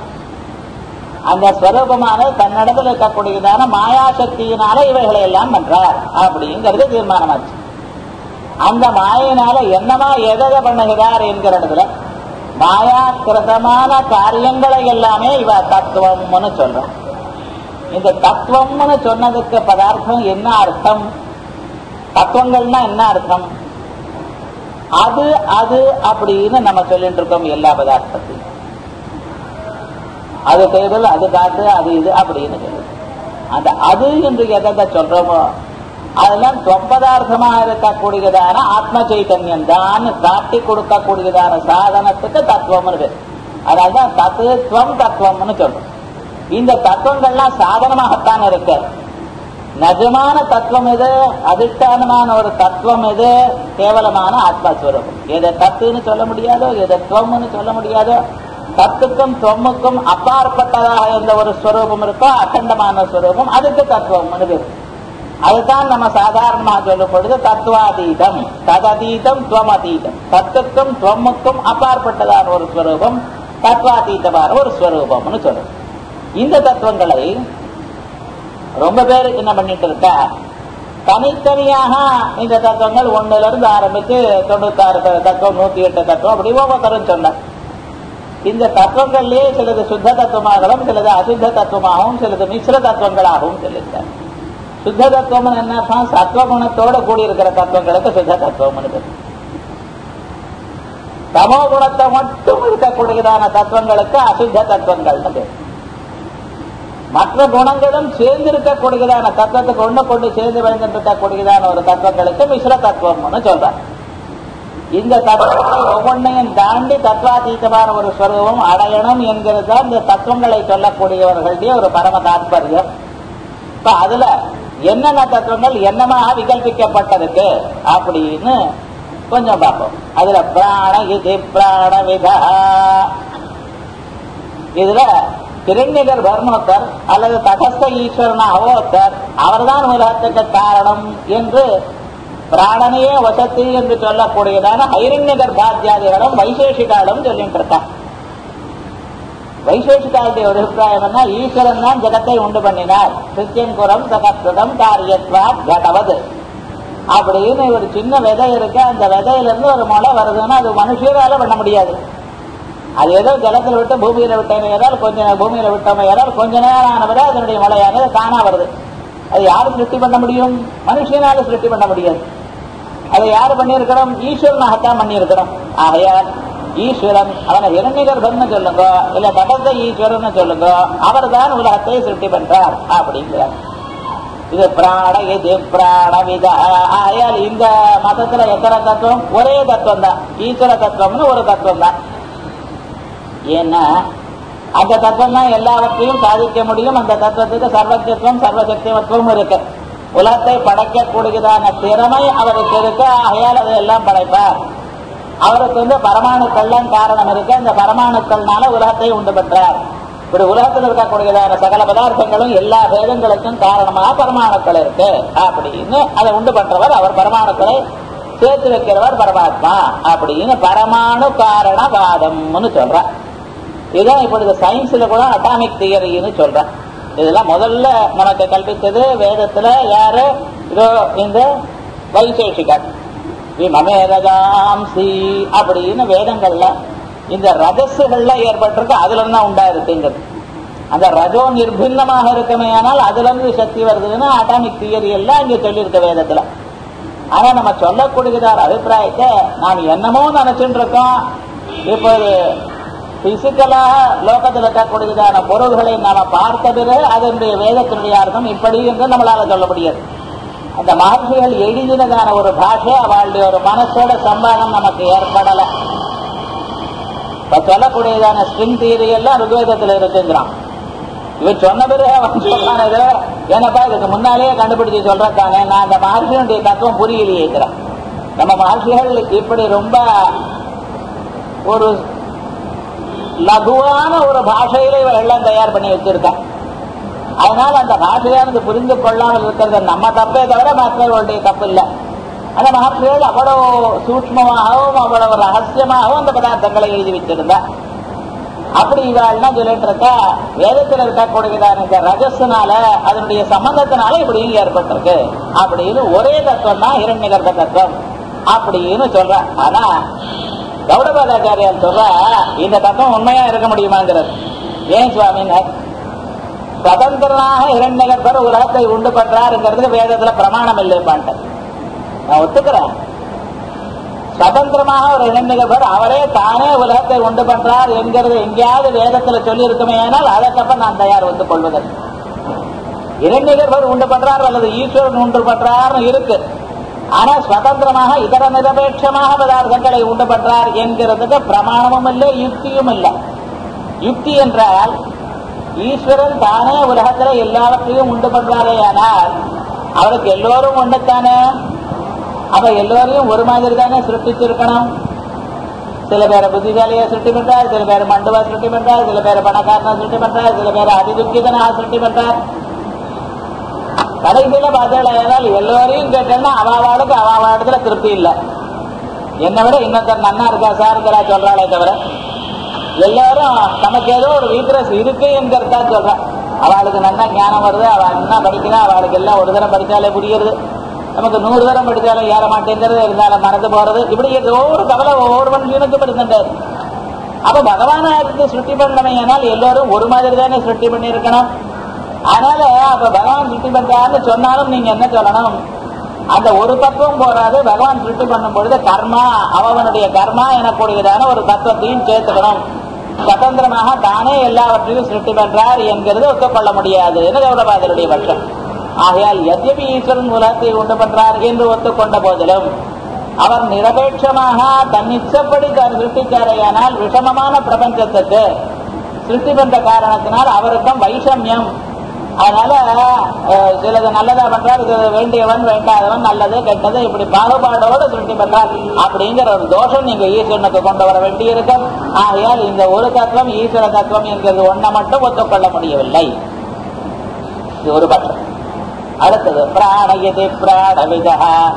Speaker 1: அந்த ஸ்வரூபமான தன்னிடத்தில் இருக்கக்கூடியதான மாயா சக்தியினால இவைகளை எல்லாம் பண்றார் அப்படிங்கிறது தீர்மானமாச்சு. அந்த மாயினால என்னமா எதை பண்ணுகிறார் என்கிற இடத்துல மாயாக்கிருதமான காரியங்களை எல்லாமே இவ தத்துவம்னு சொல்றோம். இந்த தத்துவம்னு சொன்னதுக்கு பதார்த்தம் என்ன அர்த்தம்? தத்துவங்கள்னா என்ன அர்த்தம்? அது அது அப்படின்னு நம்ம சொல்லிட்டு இருக்கோம். எல்லா பதார்த்தத்தையும் அது டேபிள், அது காட்டு, அது இது அப்படின்னு சொல்லு. அந்த அது என்று எதை சொல்றோமோ அதெல்லாம் தொம்பதார்த்தமாக இருக்கக்கூடியதான ஆத்ம சைத்தன்யம் தான் காட்டி கொடுக்கக்கூடியதான சாதனத்துக்கு தத்துவம் இருக்கு. அதனால்தான் தத்துவம் தத்துவம்னு சொல்றோம். இந்த தத்துவங்கள்லாம் சாதனமாகத்தான் இருக்கு. நிஜமான தத்துவம் எது, அதிஷ்டானமான ஒரு தத்துவம் எது, கேவலமான ஆத்மஸ்வரூபம். எதை தத்துன்னு சொல்ல முடியாதோ, எதை துவம்னு சொல்ல முடியாதோ, தத்துக்கும் துவமுக்கும் அப்பாற்பட்டதாக எந்த ஒரு ஸ்வரூபம் இருக்கோ அகண்டமான ஸ்வரூபம், அதுக்கு தத்துவம்னு பேரு. அதுதான் நம்ம சாதாரணமாக சொல்லும் பொழுது தத்துவாதீதம், தததீதம் துவமதீதம். தத்துக்கும் துவமுக்கும் அப்பாற்பட்டதான ஒரு ஸ்வரூபம் தத்துவாதீதமான ஒரு ஸ்வரூபம்னு சொல்றோம். இந்த தத்துவங்களை ரொம்ப பேர் என்ன பண்ணிட்டு இருக்கா, தனித்தனியாக இந்த தத்துவங்கள் ஒண்ணுல இருந்து ஆரம்பிச்சு தொண்ணூத்தாறு தத்துவம், நூத்தி எட்டு தத்துவம், அப்படி ஒவ்வொருத்தரும் சொன்னார். இந்த தத்துவங்கள்லயே சிலது சுத்த தத்துவமாகவும் சிலது அசுத்த தத்துவமாகவும் சிலது மிஸ்ர தத்துவங்களாகவும் சொல்லியிருக்கார். சுத்த தத்துவம் என்ன, சத்வகுணத்தோட கூடி இருக்கிற தத்துவங்களுக்கு சுத்த தத்துவம். தமோ குணத்தை மட்டும் இருக்கக்கூடியதான தத்துவங்களுக்கு அசுத்த தத்துவங்கள் பேர். மற்ற குணங்களும் சேர்ந்து இருக்கக்கூடியதான தத்துவத்துக்கு ஒண்ணு கொண்டு சேர்ந்து வைத்திருக்கக்கூடியதான ஒரு தத்துவங்களுக்கு மிஸ்ர தத்துவம்னு சொல்றார். இந்த தத்துவங்களை ஒவ்வொன்றையும் தாண்டி தத்துவாதீதமான ஒரு ஸ்வரூபம் அடையணும் என்கிறது தான் இந்த தத்துவங்களை சொல்லக்கூடியவர்களுடைய ஒரு பரம தாற்பயம். இப்ப அதுல என்னென்ன தத்துவங்கள் என்னமாக விகல்பிக்கப்பட்டிருக்கு அப்படின்னு கொஞ்சம் பார்ப்போம். அதுல பிராண இது பிராண விதா, இதுல கிரண்யகர்பர்னு ஒருத்தர் அல்லது தடஸ்த ஈஸ்வரனாகவோ ஒருத்தர், அவர்தான் உலகத்துக்கு காரணம் என்று பிராணனையே வசதி என்று சொல்லக்கூடியதான ஹைரண்யகர்பாத்தியாதிகளும் வைசேஷிகாலும் சொல்லிட்டு இருக்கான். வைசேஷிகாவுடைய ஒரு அபிப்பிராயம் என்ன, ஈஸ்வரன் தான் ஜகத்தை உண்டு பண்ணினார், சித்தியங்குரம் சகஸ்தம் காரியத்வா கடவது அப்படின்னு ஒரு சின்ன விதை இருக்கு. அந்த விதையிலிருந்து ஒரு முளை வருதுன்னா அது மனுஷரால பண்ண முடியாது. அது ஏதோ ஜலத்தில் விட்டு பூமியில விட்டவங்க ஏதாவது கொஞ்சம் பூமியில விட்டவங்க ஏதாவது கொஞ்ச நேரம் ஆனவரை அதனுடைய மழையானது தானா வருது. அது யாரும் சிருஷ்டி பண்ண முடியும், மனுஷனால சிருஷ்டி பண்ண முடியாது. அதை யாரு பண்ணியிருக்கணும், ஈஸ்வரனாகத்தான் பண்ணியிருக்கணும். ஆகையால் ஈஸ்வரன், அவனை இரண்யகர்பன்னு சொல்லுங்க, இல்ல தடத்த ஈஸ்வரன் சொல்லுங்க, அவர் தான் உலகத்தை சிருஷ்டி பண்றார் அப்படிங்கிறார். இது பிராண இது பிராண விதா. ஆகையால் இந்த மதத்துல எத்தனை தத்துவம், ஒரே தத்துவம் தான், ஈஸ்வர தத்துவம்னு ஒரு தத்துவம் தான். ஏன்னா அந்த தத்துவம் தான் எல்லாவற்றையும் சாதிக்க முடியும். அந்த தத்துவத்துக்கு சர்வஜத்துவம் சர்வசக்திமத்துவம் இருக்கு. உலகத்தை படைக்கக்கூடியதான திறமை அவருக்கு இருக்கு. ஆகையால் அதை எல்லாம் படைப்பார். அவருக்கு வந்து பரமாணுக்கள்லாம் காரணம் இருக்கு. அந்த பரமாணுக்கள்னால உலகத்தை உண்டு பண்றார். இப்படி உலகத்தில் இருக்கக்கூடியதான சகல பதார்த்தங்களும் எல்லா பேதங்களுக்கும் காரணமாக பரமாணுக்கள் இருக்கு அப்படின்னு அதை உண்டு பண்றவர் அவர். பரமாணுக்களை சேர்த்து வைக்கிறவர் பரமாத்மா அப்படின்னு பரமாணு காரணவாதம்னு சொல்ற. இதுதான் இப்பொழுது சயின்ஸ்ல கூட அட்டாமிக் தியரின்னு சொல்ற. இதெல்லாம் முதல்ல நமக்கு கல்பித்தது வேதத்துல யாரு, இதோ இந்த வைசேஷிகர் விமமேரதாம்சி அப்படின்னு வேதங்கள்ல இந்த ரஜசுகள்ல ஏற்பட்டிருக்கு, அதுல இருந்தா உண்டா இருக்குங்கிறது. அந்த ரஜோ நிர்பின்னமாக இருக்குமே, ஆனால் அதுல இருந்து சக்தி வருதுன்னா அட்டாமிக் தியரி எல்லாம் இங்க சொல்லியிருக்க வேதத்துல. ஆனா நம்ம சொல்லக்கூடியதான அபிப்பிராயத்தை நாம் என்னமோ நினைச்சுட்டு இருக்கோம். இப்போ பிசிக்கலாக லோகத்தில் இருக்கக்கூடியதான பொருள்களை நாம பார்த்த பிறகு அதனுடைய வேதத்தினுடைய அர்த்தம் இப்படி என்று நம்மளால சொல்ல முடியாது. அந்த மகர்ஷிகள் எழுதினதான ஒரு பாஷை, அவளுடைய ஒரு மனசோட சம்பாதம் நமக்கு ஏற்படலை. இப்ப சொல்லக்கூடியதான ஸ்ட்ரிங் தியரி எல்லாம் ருக்வேதத்தில் இருக்குங்கிறான். இவன் சொன்ன பிறகு அவன் சொன்னானது ஏன்னப்பா இதுக்கு முன்னாலேயே கண்டுபிடிச்சு சொல்றதானே, நான் அந்த மகர்ஷியுடைய தத்துவம் புரியலையே இருக்கிறான். நம்ம மகர்ஷிகள் இப்படி ரொம்ப ஒரு லகுவான ஒரு பாஷையில இவ எல்லாம் தயார் பண்ணி வச்சிருக்கான். அதனால அந்த பாஷையானது புரிந்து கொள்ளாமல் இருக்கிறது நம்ம தப்பே தவிர மற்றவர்களுடைய தப்பு இல்லை. அந்த மகர்ஷிகள் அவ்வளவு சூட்சமாகவும் அவ்வளவு ரகசியமாகவும் அந்த பதார்த்தங்களை எழுதி வச்சிருந்தா. அப்படி இவாள்லாம் சொல்லிட்டு இருக்கா, வேதத்தில் இருக்கக்கூடியதான இந்த ரஜஸ்னால அதனுடைய சம்பந்தத்தினால இப்படியும் ஏற்பட்டிருக்கு அப்படின்னு ஒரே தத்துவம் தான் இரண்யகர்ப தத்துவம் அப்படின்னு சொல்ற. ஆனா கௌடபாதாச்சாரியார் சொல்ற இந்த தத்துவம் உண்மையா இருக்க முடியுமாங்கிறது. ஏன் சுவாமினர், சுதந்திரனாக இரண்யகர்பர் உலகத்தை உண்டு பண்றாருங்கிறதுக்கு வேதத்துல பிரமாணம் இல்லைப்பான்ட்டு நான் ஒத்துக்கிறேன். சுதந்திரமாக ஒரு இரண்யகர்பர் அவரே தானே உலகத்தை உண்டு பண்றார் என்கிறது எங்கேயாவது வேதத்துல சொல்லி இருக்குமே, ஆனால் அதற்கப்புறம் நான் தயார் வந்து கொள்வதற்கு. இரண்யகர்பர் உண்டு பண்றார் அல்லது ஈஸ்வரன் உண்டு பண்றார்னு இருக்கு. ஆனா சுதந்திரமாக இதர நிரபேட்சமாக பதார்த்தங்களை உண்டு பண்றார் என்கிறதுக்கு பிரமாணமும் இல்லை, யுக்தியும் இல்லை. யுக்தி என்றால் ஈஸ்வரன் தானே உலகத்துல எல்லாவற்றையும் உண்டு பண்றாரே, ஆனால் அவருக்கு எல்லோரும் ஒன்றுத்தானே. அப்ப எல்லோரையும் ஒரு மாதிரி தானே சிருஷ்டிச்சிருக்கணும். சில பேரை புத்திசாலியா சிருஷ்டி பண்றார், சில பேர் மண்டுவா சிருஷ்டி பண்றார், சில பேர் பணக்காரனா சிருஷ்டி பண்றார், சில பேர் அதிதுக்கிதனா சிருஷ்டி பண்றார். கடைசியில பார்த்தேன் எல்லோரையும் கேட்டேன்னா அவாவாளுக்கு அவாவாடத்துல திருப்தி இல்லை. என்னை விட இன்னொருத்தர் நன்னா இருக்கா சாருங்கிறா சொல்றாளே தவிர எல்லாரும் நமக்கு ஏதோ ஒரு வீக்னஸ் இருக்கு என்கிறதா சொல்றான். அவளுக்கு நல்லா ஞானம் வருது, அவள் என்ன படிக்கிறா, அவளுக்கு எல்லாம் ஒரு தரம் படிச்சாலே புரியுறது, நமக்கு நூறு தரம் படிச்சாலும் ஏற மாட்டேங்கிறது, இருந்தாலும் மறந்து போறது, இப்படி ஒவ்வொரு கவலை ஒவ்வொரு மனுஷனுக்கு படிக்கின்றார். அப்ப பகவானா இருந்து சிருஷ்டி பண்ணணும், ஆனால் எல்லோரும் ஒரு மாதிரி தானே சிருஷ்டி பண்ணி இருக்கணும். அதனால அப்ப பகவான் சிருஷ்டி பண்றான்னு சொன்னாலும் நீங்க என்ன சொல்லணும், அந்த ஒரு தத்துவம் போறாது. பகவான் சிருஷ்டி பண்ணும் பொழுது கர்மா, அவனுடைய கர்மா எனக்கூடியதான ஒரு தத்துவத்தையும் சேர்த்துக்கணும். சுதந்திரமாக தானே எல்லாவற்றையும் சிருஷ்டி பண்றார் என்கிறது ஒத்துக்கொள்ள முடியாது கௌரவாதருடைய பட்சம். ஆகையால் எத்யபி ஈஸ்வரன் உலகத்தை உண்டு பண்றார் என்று ஒத்துக்கொண்ட போதிலும் அவர் நிரபேட்சமாக தன் இச்சப்படி தான் சிருஷ்டிச்சாரையானால் விஷமமான பிரபஞ்சத்துக்கு சிருஷ்டி பண்ற காரணத்தினால் அவருக்கும் வைஷமியம். அதனால சிலது நல்லதா பண்றார், இது வேண்டியவன் வேண்டாதவன், நல்லது கெட்டது, இப்படி பாகுபாடோடு சிருஷ்டி பண்றார் அப்படிங்கிற ஒரு தோஷம் நீங்க ஈஸ்வரனுக்கு கொண்டு வர வேண்டியிருக்கும். ஆகையால் இந்த ஒரு தத்துவம் ஈஸ்வர தத்துவம் என்கிறது ஒன்றை மட்டும் ஒத்துக்கொள்ள முடியவில்லை. இது ஒரு பட்சம். அடுத்தது பிராணயதி பிராணவிதா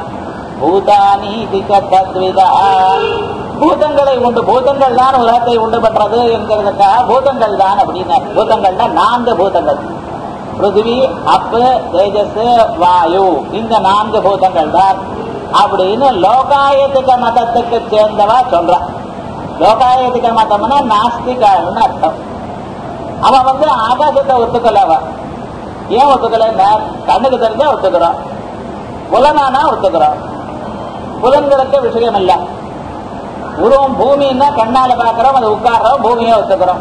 Speaker 1: பூதானி தத்விதா. பூதங்களை உண்டு, பூதங்கள் தான் உலகத்தை உண்டு பண்றது என்கிறதுக்காக பூதங்கள் தான் அப்படின்னா, பூதங்கள்னா நான்கு பூதங்கள், பிருத்திவி, அப்பு, தேஜஸ், வாயு, இந்த நான்கு பூதங்கள் தான் அப்படின்னு லோகாயத்திக மதத்துக்கு சேர்ந்தவா சொல்றான். லோகாயத்திக மதம்னா நாஸ்திகான்னு அர்த்தம். அவன் வந்து ஆகாசத்தை ஒத்துக்கலவா. ஏன் ஒத்துக்கல? கண்ணுக்கு தெரிஞ்சா ஒத்துக்கிறோம், புலனானா ஒத்துக்கிறோம், புலன்களுக்கு விஷயம் இல்லை. உருவம் பூமின்னா கண்ணால பாக்குறோம், அது உட்கார்றோம், பூமியை ஒத்துக்கிறோம்.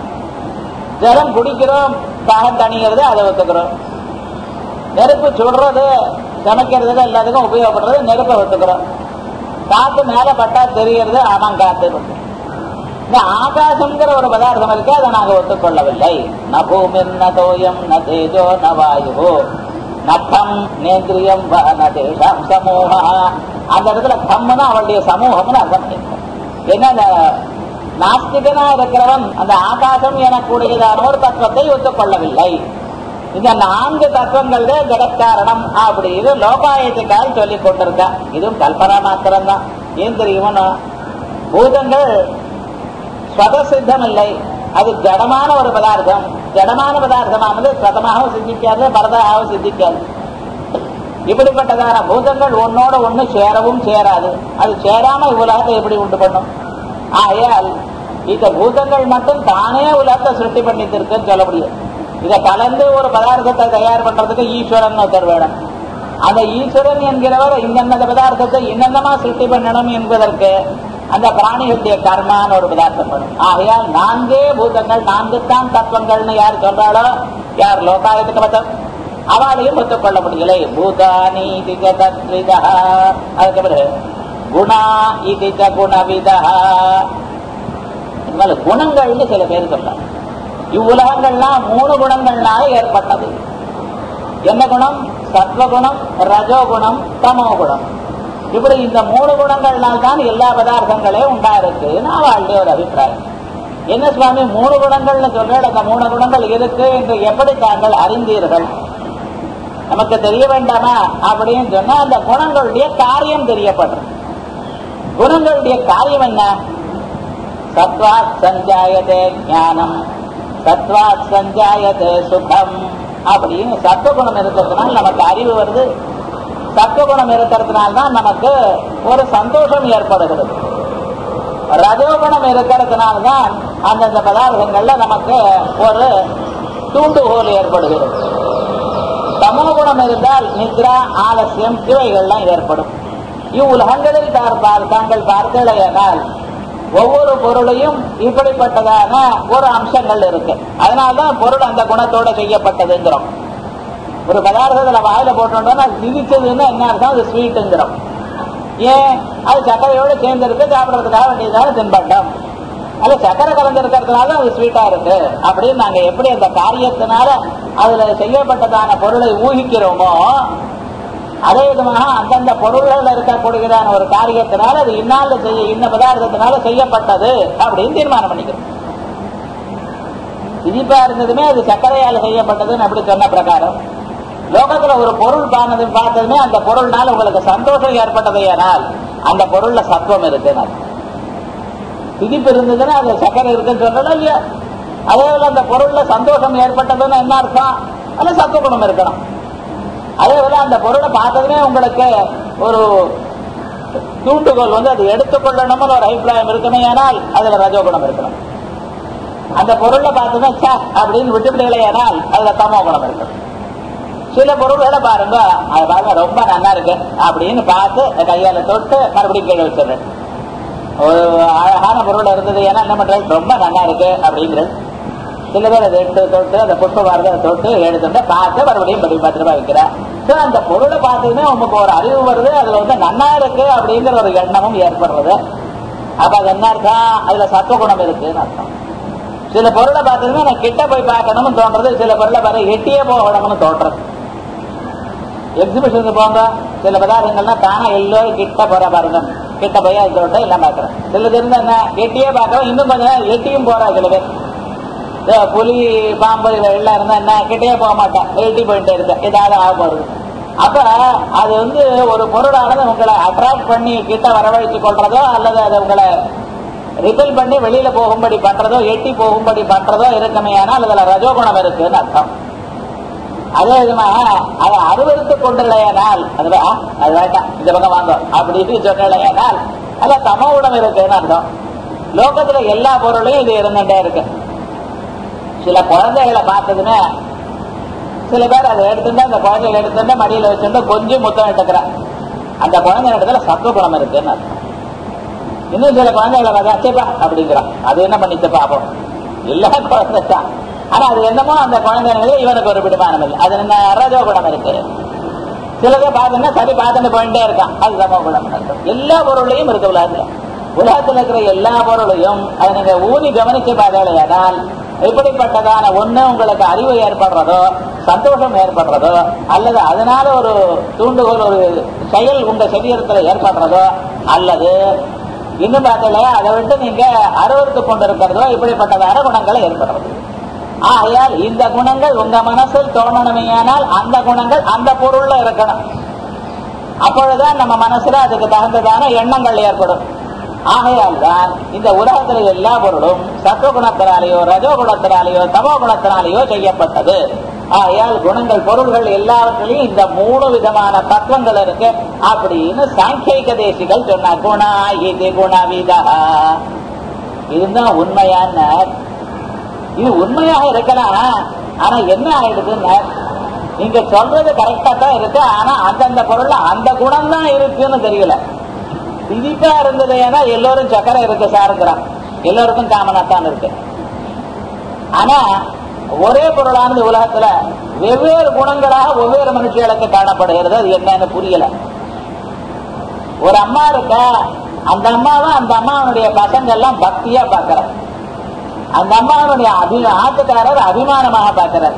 Speaker 1: ஜலம் குடிக்கிறோம், தாகம் தணிகிறது, அதை ஒத்துக்கிறோம். நெருப்பு சுடுறது, சமைக்கிறதுக்கு எல்லாத்துக்கும் உபயோகப்படுறது, நெருப்பை ஒத்துக்கிறோம். காத்து மேல பட்டா தெரிகிறது, ஆமாம் காத்து. இந்த ஆகாசம்ங்கிற ஒரு பதார்த்தம் இருக்கு, அதை நாங்க ஒத்துக்கொள்ளவில்லை. ந பூமிர் ந தோயம் ந தேஜோ ந வாயு நத்தம் நேந்திரியம் தேசம் சமூக. அந்த இடத்துல கம்முன்னா அவளுடைய சமூகம்னு அர்த்தம் பண்ணிருக்கோம். ஏன்னா அந்த நாஸ்திகனா இருக்கிறவன் அந்த ஆகாசம் எனக்கூடியதான ஒரு தத்துவத்தை ஒத்துக்கொள்ளவில்லை. இந்த நான்கு தத்துவங்கள் ஜெகத்காரணம் அப்படின்னு லோகாயத்துக்கால் சொல்லிக் கொண்டிருக்கா. இதுவும் கல்பனா மாத்திரம் தான். ஏன் தெரியுமா? பூதங்கள் ஸ்வதசித்தம் இல்லை, அது ஜடமான ஒரு பதார்த்தம். ஜடமான பதார்த்தமானது ஸ்வதமாகவும் சித்திக்காது, பரதாகவும் சித்திக்காது. இப்படிப்பட்டதான பூதங்கள் ஒன்னோட ஒண்ணு சேரவும் சேராது. அது சேராம உலகத்தை எப்படி உண்டு பண்ணும்? ஆகையால் இந்த பூதங்கள் மட்டும் தானே உலகத்தை சிருஷ்டி பண்ணித்திருக்குன்னு சொல்ல முடியும். இதை கலந்து ஒரு பதார்த்தத்தை தயார் பண்றதுக்கு ஈஸ்வரன் ஒருத்தர் வேணும். அந்த ஈஸ்வரன் என்கிறவர் இந்தந்த பதார்த்தத்தை இன்னமா சிருஷ்டி பண்ணணும் என்பதற்கு அந்த பிராணிகளுடைய கர்மான்னு ஒரு பதார்த்தம் பண்ணும். ஆகையால் நான்கே பூதங்கள், நான்கு தான் தத்துவங்கள்னு யார் சொல்றாளோ, யார் லோகாயத்துக்கு மதம், அவளையும் ஒத்துக்கொள்ள முடியலை. பூதானி தத்விதா. அதுக்கு பிறகு குணா இது குணவிதா. குணங்கள்னு சில பேர் சொல்றாங்க. இவ்வுலகங்கள்லாம் மூணு குணங்கள்னால ஏற்பட்டது. என்ன குணம்? சத்வகுணம், ரஜோகுணம், தமோ குணம். இப்படி இந்த மூணு குணங்கள்னால் தான் எல்லா பதார்த்தங்களையும் உண்டா இருக்குன்னு அவளுடைய ஒரு அபிப்பிராயம். என்ன சுவாமி மூணு குணங்கள்னு சொல்றேன், அந்த மூணு குணங்கள் இருக்கு என்று எப்படி தாங்கள் அறிந்தீர்கள்? நமக்கு தெரிய வேண்டாமா அப்படின்னு சொன்னா அந்த குணங்களுடைய காரியம் தெரியப்படுறது. குணங்களுடைய காரியம் என்ன? சத்வாத் சஞ்சாயதே ஞானம், சத்வாத் சஞ்சாயதே சுகம் அப்படின்னு சத்துவகுணம் இருக்கிறதுனால நமக்கு அறிவு வருது. சத்துவகுணம் இருக்கிறதுனால்தான் நமக்கு ஒரு சந்தோஷம் ஏற்படுகிறது. ரஜோகுணம் இருக்கிறதுனால்தான் அந்தந்த பதார்த்தங்கள்ல நமக்கு ஒரு தூண்டுகோல் ஏற்படுகிறது. சமோகுணம் இருந்தால் நித்ரா, ஆலசியம் இவைகள்லாம் ஏற்படும். இவ்வுலகங்களில் தாங்கள் பார்த்தேனால் ஒவ்வொரு பொருளையும் இப்படிப்பட்டதான ஒரு அம்சங்கள் இருக்கு. அதனால்தான் பொருள் அந்த குணத்தோட செய்யப்பட்டதுங்கிறோம். ஒரு பதார்த்தத்துல வாயில போட்டோம்னா திதிச்சதுன்னு என்ன அர்த்தம்? அது ஸ்வீட்டுங்கிறோம். ஏன்? அது சர்க்கரையோடு சேர்ந்திருக்கு, சாப்பிடறதுக்காக வேண்டியதான தின்பண்டம். அல்ல சக்கரை கலந்திருக்கிறதுனால அது ஸ்வீட்டா இருக்கு அப்படின்னு நாங்க எப்படி அந்த காரியத்தினால அதுல செய்யப்பட்டதான பொருளை ஊகிக்கிறோமோ அதே விதமாக அந்தந்த பொருள்கள் இருக்கக்கூடிய ஒரு காரியத்தினால அது இன்னால செய்ய இன்ன பதார்த்தத்தினால செய்யப்பட்டது அப்படின்னு தீர்மானம் பண்ணிக்கிறோம். இனிப்பா இருந்ததுமே அது சர்க்கரையால செய்யப்பட்டதுன்னு அப்படி சொன்ன பிரகாரம் லோகத்துல ஒரு பொருள் பானது பார்த்ததுமே அந்த பொருள்னால உங்களுக்கு சந்தோஷம் ஏற்பட்டதையானால் அந்த பொருள்ல சத்துவம் இருக்குன்னு திதிப்பு இருந்ததுன்னா அதுல சர்க்கரை இருக்குன்னு சொல்லணும் இல்லையா? அதே போல அந்த பொருள்ல சந்தோஷம் ஏற்பட்டதுன்னு என்ன அர்த்தம்? அதுல சத்துவகுணம் இருக்கணும். அதே போல அந்த பொருளை பார்த்ததுமே உங்களுக்கு ஒரு தூண்டுகோல் வந்து அது எடுத்துக்கொள்ளணும்னு ஒரு அபிப்பிராயம் இருக்கணும். ஏனால் அதுல ரஜோகுணம் இருக்கணும். அந்த பொருளை பார்த்தோம்னா சே அப்படின்னு விட்டுவிடலையானால் அதுல தமோ குணம் இருக்கணும். சில பொருள்களை பாருங்க அது பாருங்க ரொம்ப நல்லா இருக்கு அப்படின்னு பார்த்து கையால தொட்டு மறுபடியும் கீழே வச்சிடுறேன். ஒரு அழகான பொருள் இருந்தது ஏன்னா என்ன பண்றது ரொம்ப நல்லா இருக்கு அப்படிங்கிறது. சில பேர் அதை எடுத்து தொட்டு அந்த புஷ்ப பாரத தொட்டு எடுத்துட்டு பார்த்து மறுபடியும் படி பத்து ரூபாய் வைக்கிறேன். ஸோ அந்த பொருளை பார்த்ததுமே உங்களுக்கு ஒரு அறிவு வருது, அதுல வந்து நல்லா இருக்கு அப்படிங்கிற ஒரு எண்ணமும் ஏற்படுறது. அப்ப அது என்ன அர்த்தம்? அதுல சத்துவகுணம் இருக்குன்னு அர்த்தம். சில பொருளை பார்த்ததுமே நான் கிட்ட போய் பார்க்கணும்னு தோன்றது, சில பொருளை பார்த்து எட்டியே போகணும்னு தோன்றது. எக்ஸிபிஷனுக்கு போங்க, சில பதார்த்தங்கள்னா தானா எல்லோரும் கிட்ட போற பாருங்க, கிட்ட போய் அது தோட்ட எல்லாம் பாக்குறேன். சிலது இருந்தா என்ன எட்டியே பார்க்கறோம், இன்னும் கொஞ்சம் எட்டியும் போறா. சில பேர் புலி பாம்பு எல்லாம் இருந்தா என்ன கிட்டே போக மாட்டேன், எட்டி போயிட்டே இருக்க ஏதாவது ஆக போறது. அப்ப அது வந்து ஒரு பொருளானது உங்களை அட்ராக்ட் பண்ணி கிட்ட வரவழைச்சு கொள்றதோ அல்லது அதை உங்களை ரிபல் பண்ணி வெளியில போகும்படி பண்றதோ எட்டி போகும்படி பண்றதோ இருக்குமே. ஆனால் அதுல ரஜோகுணம் இருக்குன்னு அர்த்தம். அதே விதமாக அதை அருவறுத்து கொண்டுலையானால் அது அது வேண்டாம் இந்த பக்கம் வாங்க அப்படின்னு சொன்னலையானால் அதுல தமோ குணம் இருக்குன்னு அர்த்தம். லோகத்துல எல்லா பொருளையும் இது இருந்துட்டே இருக்கு. சில குழந்தைகளை பார்த்ததுமே சில பேர் அதை எடுத்துட்டு அந்த குழந்தைகளை எடுத்துட்டு மடியில வச்சுட்டு கொஞ்சம் முத்தம் எடுத்துக்கிறான். அந்த குழந்தை இடத்துல சத்துவ குணம் இருக்குன்னு அர்த்தம். இன்னும் சில குழந்தைகளை வச்சப்பா அப்படிங்கிறான். அது என்ன பண்ணிச்சு பாப்போம், எல்லா குழந்தைதான். ஆனா அது என்னமோ அந்த குழந்தைங்களே இவனுக்கு ஒரு பிடிமானம் இல்லை, அது என்ன ரஜோ குணம் இருக்கு. சிலதை பார்த்தீங்கன்னா சரி பார்த்துட்டு போயிட்டே இருக்கான், அது சமோ குணம் அர்த்தம். எல்லா பொருளையும் இருக்கு உலகத்துல. உலகத்துல இருக்கிற எல்லா பொருளையும் அதை நீங்க ஊனி கவனிச்சு பார்த்தால் இப்படிப்பட்டதான ஒண்ணு உங்களுக்கு அறிவு ஏற்படுறதோ சந்தோஷம் ஏற்படுறதோ அல்லது அதனால ஒரு தூண்டுகோல் ஒரு செயல் உங்க சரீரத்துல ஏற்படுறதோ அல்லது இன்னும் பார்த்தலையா அதை விட்டு நீங்க அருவறுத்து கொண்டிருக்கிறதோ இப்படிப்பட்டதான குணங்களை ஏற்படுறது. ஆகையால் இந்த குணங்கள் உங்க மனசில் தோணணுமையானால் அந்த குணங்கள் அந்த பொருள்ல இருக்கணும். அப்பொழுதுதான் நம்ம மனசுல அதுக்கு தகுந்ததான எண்ணங்கள் ஏற்படும். ஆகையால் தான் இந்த உலகத்துல எல்லா பொருளும் சத்துவ குணத்தினாலேயோ ரஜோ குணத்தினாலேயோ தமோ குணத்தினாலேயோ செய்யப்பட்டது. ஆகையால் குணங்கள் பொருள்கள் எல்லாவற்றிலையும் இந்த மூணு விதமான தத்துவங்கள் இருக்கு அப்படின்னு சாங்கிய தேசிகள் சொன்னார். குணா இது குணவிதா. இதுதான் உண்மையான, இது உண்மையாக இருக்கலாம். ஆனா என்ன ஆயிடுதுன்னு நீங்க சொல்றது கரெக்டா தான் இருக்கு, ஆனா அந்தந்த பொருள்ல அந்த குணம் தான் இருக்குன்னு தெரியல. திதிப்பா இருந்தது ஏன்னா எல்லோரும் சக்கரை இருக்கு சாருங்கிறான், எல்லோருக்கும் காமனாத்தான் இருக்கு. ஆனா ஒரே பொருளானது உலகத்துல வெவ்வேறு குணங்களாக ஒவ்வொரு மனுஷர்களுக்கு காணப்படுகிறது. அது என்னன்னு புரியல. ஒரு அம்மா இருக்க, அந்த அம்மாவை அந்த அம்மாவனுடைய பசங்க எல்லாம் பக்தியா பாக்கிறார். அந்த அம்மாவனுடைய அபி ஆத்துக்காரர் அபிமானமாக பார்க்கிறார்.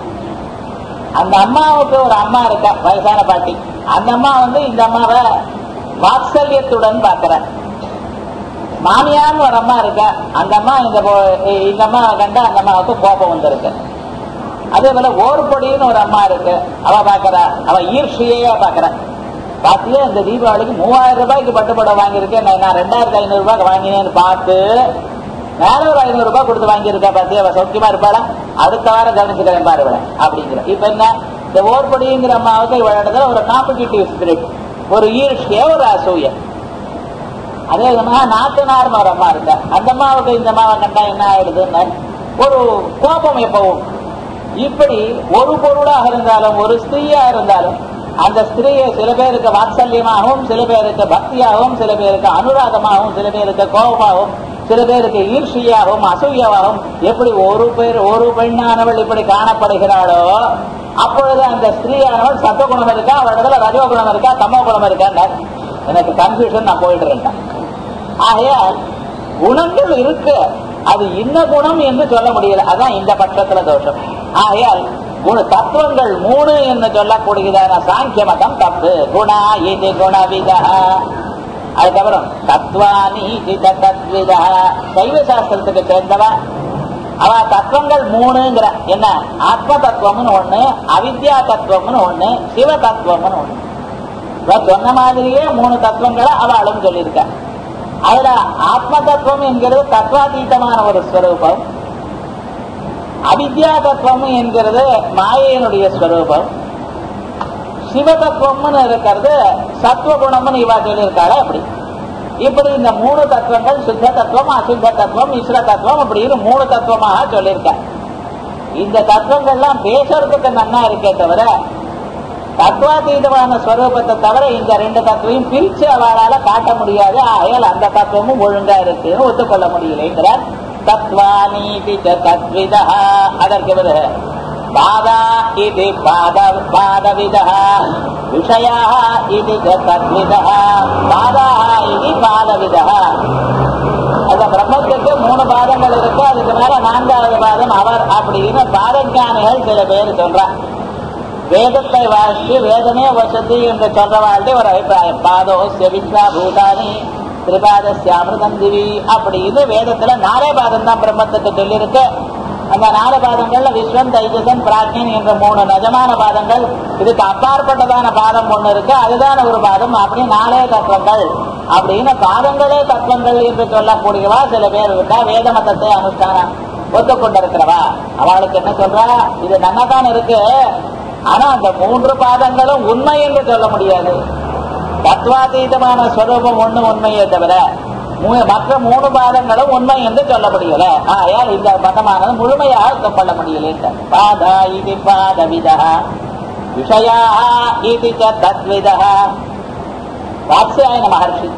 Speaker 1: அந்த அம்மாவுக்கு ஒரு அம்மா இருக்க வயசான பாட்டி, அந்த அம்மா வந்து இந்த அம்மாவை வாத்சல்யத்துடன் பார்க்கிறார். மாமியான்னு ஒரு அம்மா இருக்க, அந்த அம்மா இந்த இந்த அம்மாவை கண்டா அந்த அம்மாவுக்கு கோபம் வந்திருக்கு. அதே போல ஓர்பொடின்னு ஒரு அம்மா இருக்கு, அவ பாக்குறா, அவ ஈர்ஷியா பாக்குற. பாத்தியே இந்த தீபாவளிக்கு மூவாயிரம் ரூபாய்க்கு பட்டுப்பட வாங்கியிருக்கேன், நான் ரெண்டாயிரத்தி ஐநூறு ரூபாய்க்கு வாங்கினேன்னு பார்த்து மேல ஒரு ஐநூறு ரூபாய் கொடுத்து வாங்கியிருக்கா. பார்த்து அவ சௌக்கியமா இருப்பாளா, அடுத்த வாரம் கவனிச்சுக்கிறேன் பாருவல அப்படிங்கிற. இப்ப என்ன, இந்த ஓர்பொடிங்கிற அம்மாவுக்கு இவ இடத்துல ஒரு காம்படிட்டிவ் ஸ்பிரிட், ஒரு ஈர்ஷிய, ஒரு அசூய. அதே விதமாக நாத்தனார்னு ஒரு அம்மா இருக்க, அந்த அம்மாவுக்கு இந்த அம்மாவை கண்டா என்ன ஆயிடுதுன்னு ஒரு கோபம் எப்பவும். இப்படி ஒரு பொருளாக இருந்தாலும் ஒரு ஸ்திரீயா இருந்தாலும் அந்த ஸ்திரீயை சில பேருக்கு வாத்சல்யமாகவும் சில பேருக்கு பக்தியாகவும் சில பேருக்கு அனுராகமாகவும் சில பேருக்கு கோபமாகவும் சில பேருக்கு ஈர்ஷியாகவும் அசூயாகவும் எப்படி ஒரு பேர் ஒரு பெண்ணானவள் இப்படி காணப்படுகிறாளோ அப்பொழுது அந்த ஸ்திரீயானவள் சத்துவகுணம் இருக்கா, அவளிடத்துல ரஜோகுணம் இருக்கா, தமோ குணம் இருக்கா, எனக்கு கன்ஃபியூஷன், நான் போயிட்டு இருக்கேன். ஆகையால் குணங்கள் இருக்கு, அது இன்ன குணம் என்று சொல்ல முடியல. அதான் இந்த பட்சத்துல தோஷம். ஆகையால் குண தத்துவங்கள் மூணு என்று சொல்லக்கூடியதான சாங்கிய மதம் தப்பு. குணா இது குணவிதா. அதுக்கப்புறம் தத்வானி தத்விதா. சைவ சாஸ்திரத்துக்கு சேர்ந்தவா அவ தத்துவங்கள் மூணுங்கிற என்ன, ஆத்ம தத்துவம்னு ஒண்ணு, அவித்யா தத்துவம்னு ஒண்ணு, சிவ தத்துவம்னு ஒண்ணு. சொன்ன மாதிரியே மூணு தத்துவங்களை அவளும் சொல்லியிருக்க. அதுல ஆத்ம தத்துவம் என்கிறது தத்துவாதீதமான ஒரு ஸ்வரூபம், அவித்யா தத்துவம் என்கிறது மாயையினுடைய ஸ்வரூபம், சிவ தத்துவம்னு இருக்கிறது சத்துவகுணம்னு இவா சொல்லியிருக்காளே. அப்படி இப்படி இந்த மூணு தத்துவங்கள் சுத்த தத்துவம், அசுத்த தத்துவம், மிஸ்ர தத்துவம் அப்படின்னு மூணு தத்துவமாக சொல்லியிருக்க. இந்த தத்துவங்கள்லாம் பேசுறதுக்கு நன்னா இருக்கே தவிர தத்துவாதீதமான ஸ்வரூபத்தை தவிர இந்த ரெண்டு தத்துவம் பிரிச்சு அவளால காட்ட முடியாது. ஆகையால் அந்த தத்துவமும் ஒழுங்கா இருக்குன்னு ஒத்துக்கொள்ள முடியலைங்கிறார். தத்வானீதி தத்விதா. அதற்கு பிறகு பாதா இது பாத பாதவிதா, விஷயா இது தத்விதா, பாதா இது பாதவிதா. அந்த பிரம்மத்துக்கு மூணு பாதங்கள் இருக்கு, அதுக்கு மேல நான்காவது பாதம் அவர் அப்படின்னு பாதஞானிகள் சில பேர் சொல்றார். வேதத்தை வாசித்து வேதமே வசதி என்று சொல்றவாழ்ந்து ஒரு அபிப்பிராயம். பாதோஸ்ய விஸ்வா பூதானி திரிபாதஸ்ய அமிர்தம் திவி அப்படின்னு வேதத்துல நாலே பாதம் தான் பிரம்மத்துக்கு சொல்லியிருக்கு. அந்த நாலு பாதங்கள்ல விஸ்வன், தைஜசன், பிராக்ஞன் என்ற மூணு நிஜமான பாதங்கள், இதுக்கு அப்பாற்பட்டதான பாதம் ஒண்ணு இருக்கு, அதுதான் ஒரு பாதம். அப்படி நாலே தத்துவங்கள் அப்படின்னு பாதங்களே தத்துவங்கள் என்று சொல்லக்கூடியவா சில பேர் இருக்கா. வேத மதத்தை அனுஷ்டானம் ஒத்துக்கொண்டிருக்கிறவா அவளுக்கு என்ன சொல்றா, இது நன்னதான் இருக்கு, ஆனா அந்த மூன்று பாதங்களும் உண்மை என்று சொல்ல முடியாது. தத்துவாதீதமான ஸ்வரூபம் ஒண்ணு உண்மையே தவிர மற்ற மூணு பாதங்களும் உண்மை என்று சொல்ல முடியல. ஆயால் இந்த மதமானது முழுமையாக கொள்ள முடியல. பாதா இது பாதவிதா, விஷயா இது தத்விதா. வாத்ஸ்யாயன மகர்ஷி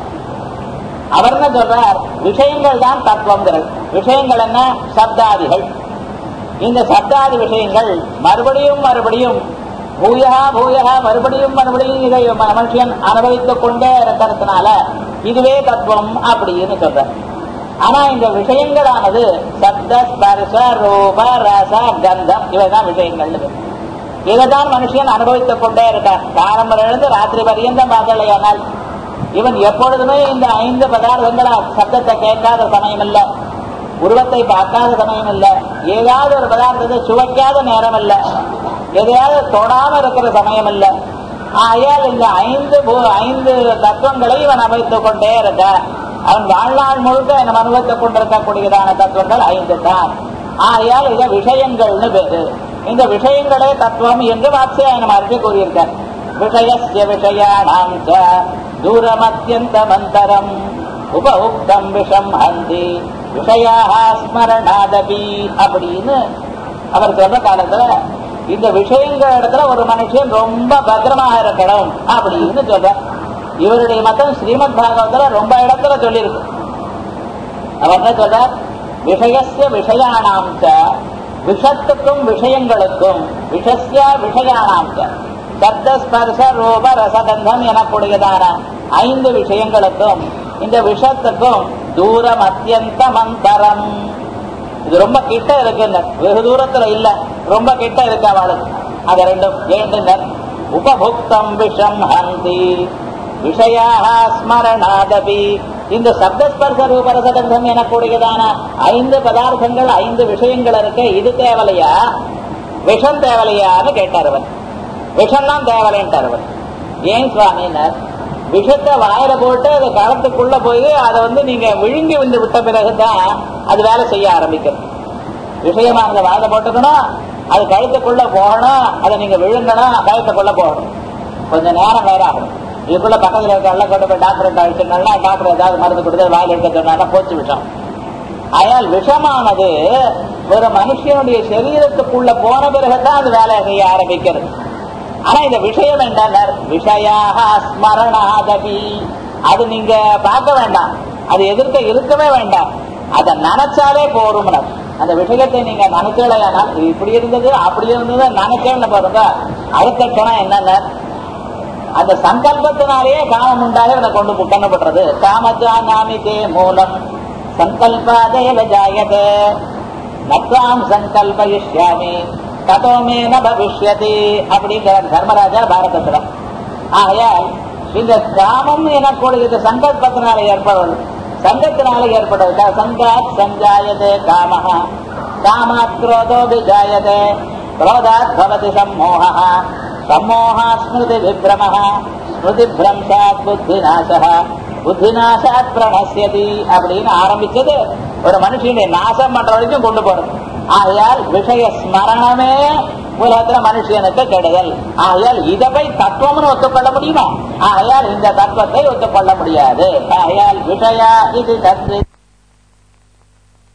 Speaker 1: அவர் என்ன சொல்றார், விஷயங்கள் தான் தத்துவங்கிறது. விஷயங்கள் என்ன, சப்தாதிகள். இந்த சப்தாதி விஷயங்கள் மறுபடியும் மறுபடியும் பூயா பூயா மறுபடியும் மறுபடியும் இதை மனுஷன் அனுபவித்துக் கொண்டே இருக்கிறதுனால இதுவே தத்துவம் அப்படின்னு சொல்ற. ஆனா இந்த விஷயங்களானது சப்த ஸ்பர்ஷ ரூப ரச கந்தம் இவைதான் விஷயங்கள். இதைதான் மனுஷன் அனுபவித்துக் கொண்டே இருக்கான். காலம்பரிலிருந்து ராத்திரி பரியந்தம் பார்க்கலையானால் இவன் எப்பொழுதுமே இந்த ஐந்து பதார்த்தங்கள சப்தத்தை கேட்காத சமயம் இல்ல, உருவத்தை பார்க்காத சமயம் இல்ல, ஏதாவது ஒரு பதார்த்தத்தை சுவைக்காத நேரம் இல்ல, எதையாவது தொடாம இருக்கிற சமயம் இல்ல. ஆகையால் இந்த ஐந்து ஐந்து தத்துவங்களை இவன் அனுபவித்துக் கொண்டே இருக்க. அவன் வாழ்நாள் முழுக்க அவன் அனுபவித்துக் கொண்டிருக்கக்கூடியதான தத்துவங்கள் ஐந்து தான். ஆகையால் இத விஷயங்கள்னு பேரு. இந்த விஷயங்களே தத்துவம் என்று வாத்ஸ்யாயன மகர்ஷி கூறியிருக்கார். விஷயஸ்ய விஷயாணாம் ச தூரமத்யந்தமந்தரம் உபயுக்தம் விஷம் ஹந்தி விஷயாக ஸ்மரணாதபி அப்படின்னு அவர் சொல்ற காலத்துல இந்த விஷயங்கள் இடத்துல ஒரு மனுஷன் ரொம்ப பத்திரமாக இருக்கணும் அப்படின்னு சொல்ற. இவருடைய மதம் ஸ்ரீமத் பாகவத்துல ரொம்ப இடத்துல சொல்லியிருக்கு. அவர் என்ன சொல்ற, விஷயஸ்ய விஷயானாம் ச, விஷத்துக்கும் விஷயங்களுக்கும், விஷஸ்ய விஷயானாம் ச, சப்த ஸ்பர்ஷ ரூப ரசகந்தம் எனக்கூடியதான ஐந்து விஷயங்களுக்கும் இந்த விஷத்துக்கும் தூரம் அத்தியந்த மந்தரம். இது ரொம்ப கிட்ட இருக்கு, வெகு தூரத்துல இல்ல, ரொம்ப கிட்ட இருக்கு அவளுக்கு. அது ரெண்டும் ஏன் உபபுக்தம் விஷம் ஹந்தி விஷயாக ஸ்மரணாதபி. இந்த சப்தஸ்பர்ஷ ரூபரசகந்தம் எனக்கூடியதான ஐந்து பதார்த்தங்கள் ஐந்து விஷயங்கள் இருக்க, இது தேவலையா விஷம் தேவலையான்னு கேட்டார் அவர். விஷம்லாம் தேவலைன்ட்டார் அவர். ஏன் சுவாமினர், விஷத்தை வாயில போட்டு அது களத்துக்குள்ள போய் அதை வந்து நீங்க விழுங்கி வந்து விட்ட பிறகுதான் அது வேலை செய்ய ஆரம்பிக்கிறது. விஷயமா அந்த வாயில போட்டுக்கணும், அது கழுத்துக்குள்ள போகணும், அதை நீங்க விழுங்கணும், கழுத்துக்குள்ள போகணும். கொஞ்சம் நேரம் வேற ஆகணும். இதுக்குள்ள பக்கத்துல இருக்க கொண்டு போய் டாக்டர் அழிச்சுனா டாக்டர் ஏதாவது மருந்து கொடுத்து வாயில் எடுக்க சொன்னா போச்சு விஷம். அயால் விஷமானது ஒரு மனுஷனுடைய சரீரத்துக்குள்ள போன பிறகுதான் அது வேலை செய்ய ஆரம்பிக்கிறது. ஆனா இந்த விஷயம் என்ன, விஷயாக ஸ்மரணாதபி. அது நீங்க பார்க்க வேண்டாம், அது எதிர்க்க இருக்கவே வேண்டாம், அதை நினைச்சாலே போரும். அந்த விஷயத்தை நீங்க நினைச்சலையானால் இப்படி இருந்தது அப்படி இருந்தது நினைச்சேன்னு பாருங்க, அடுத்த கணம் என்னென்ன அந்த சங்கல்பத்தினாலேயே காமம் உண்டாக இதை கொண்டு புக்கணப்படுறது. காமஜா நாமிதே மூலம் சங்கல்பாதேவ ஜாயதே நத்வாம் சங்கல்பயிஷ்யாமி ததோ மே ந பவிஷ்யதி அப்படிங்கிற தர்மராஜா பாரதத்துல. ஆகையால் இந்த காமம் எனக்கூடியது சங்கல்பத்தினால ஏற்படுவது, சங்கத்தினால ஏற்படுவது. சங்காத் சஞ்சாயதே காமஹ காமாத் क्रोधो विजायते क्रोधात् भवति सम्मोहः सम्मोहात् स्मृति विभ्रमः स्मृति भ्रंशात् बुद्धिनाशः புத்திநாசாத் பிரணஸ்யதி அப்படின்னு ஆரம்பிச்சது ஒரு மனுஷனுடைய நாசம் பண்ற வரைக்கும் கொண்டு போறது. ஆகையால் விஷய ஸ்மரணமே உலகத்துல மனுஷனுக்கு கெடுதல். ஆகையால் இதை போய் தத்துவம்னு ஒத்துக்கொள்ள முடியுமா? ஆகையால் இந்த தத்துவத்தை ஒத்துக்கொள்ள முடியாது. ஆகையால் விஷயா இது தத்து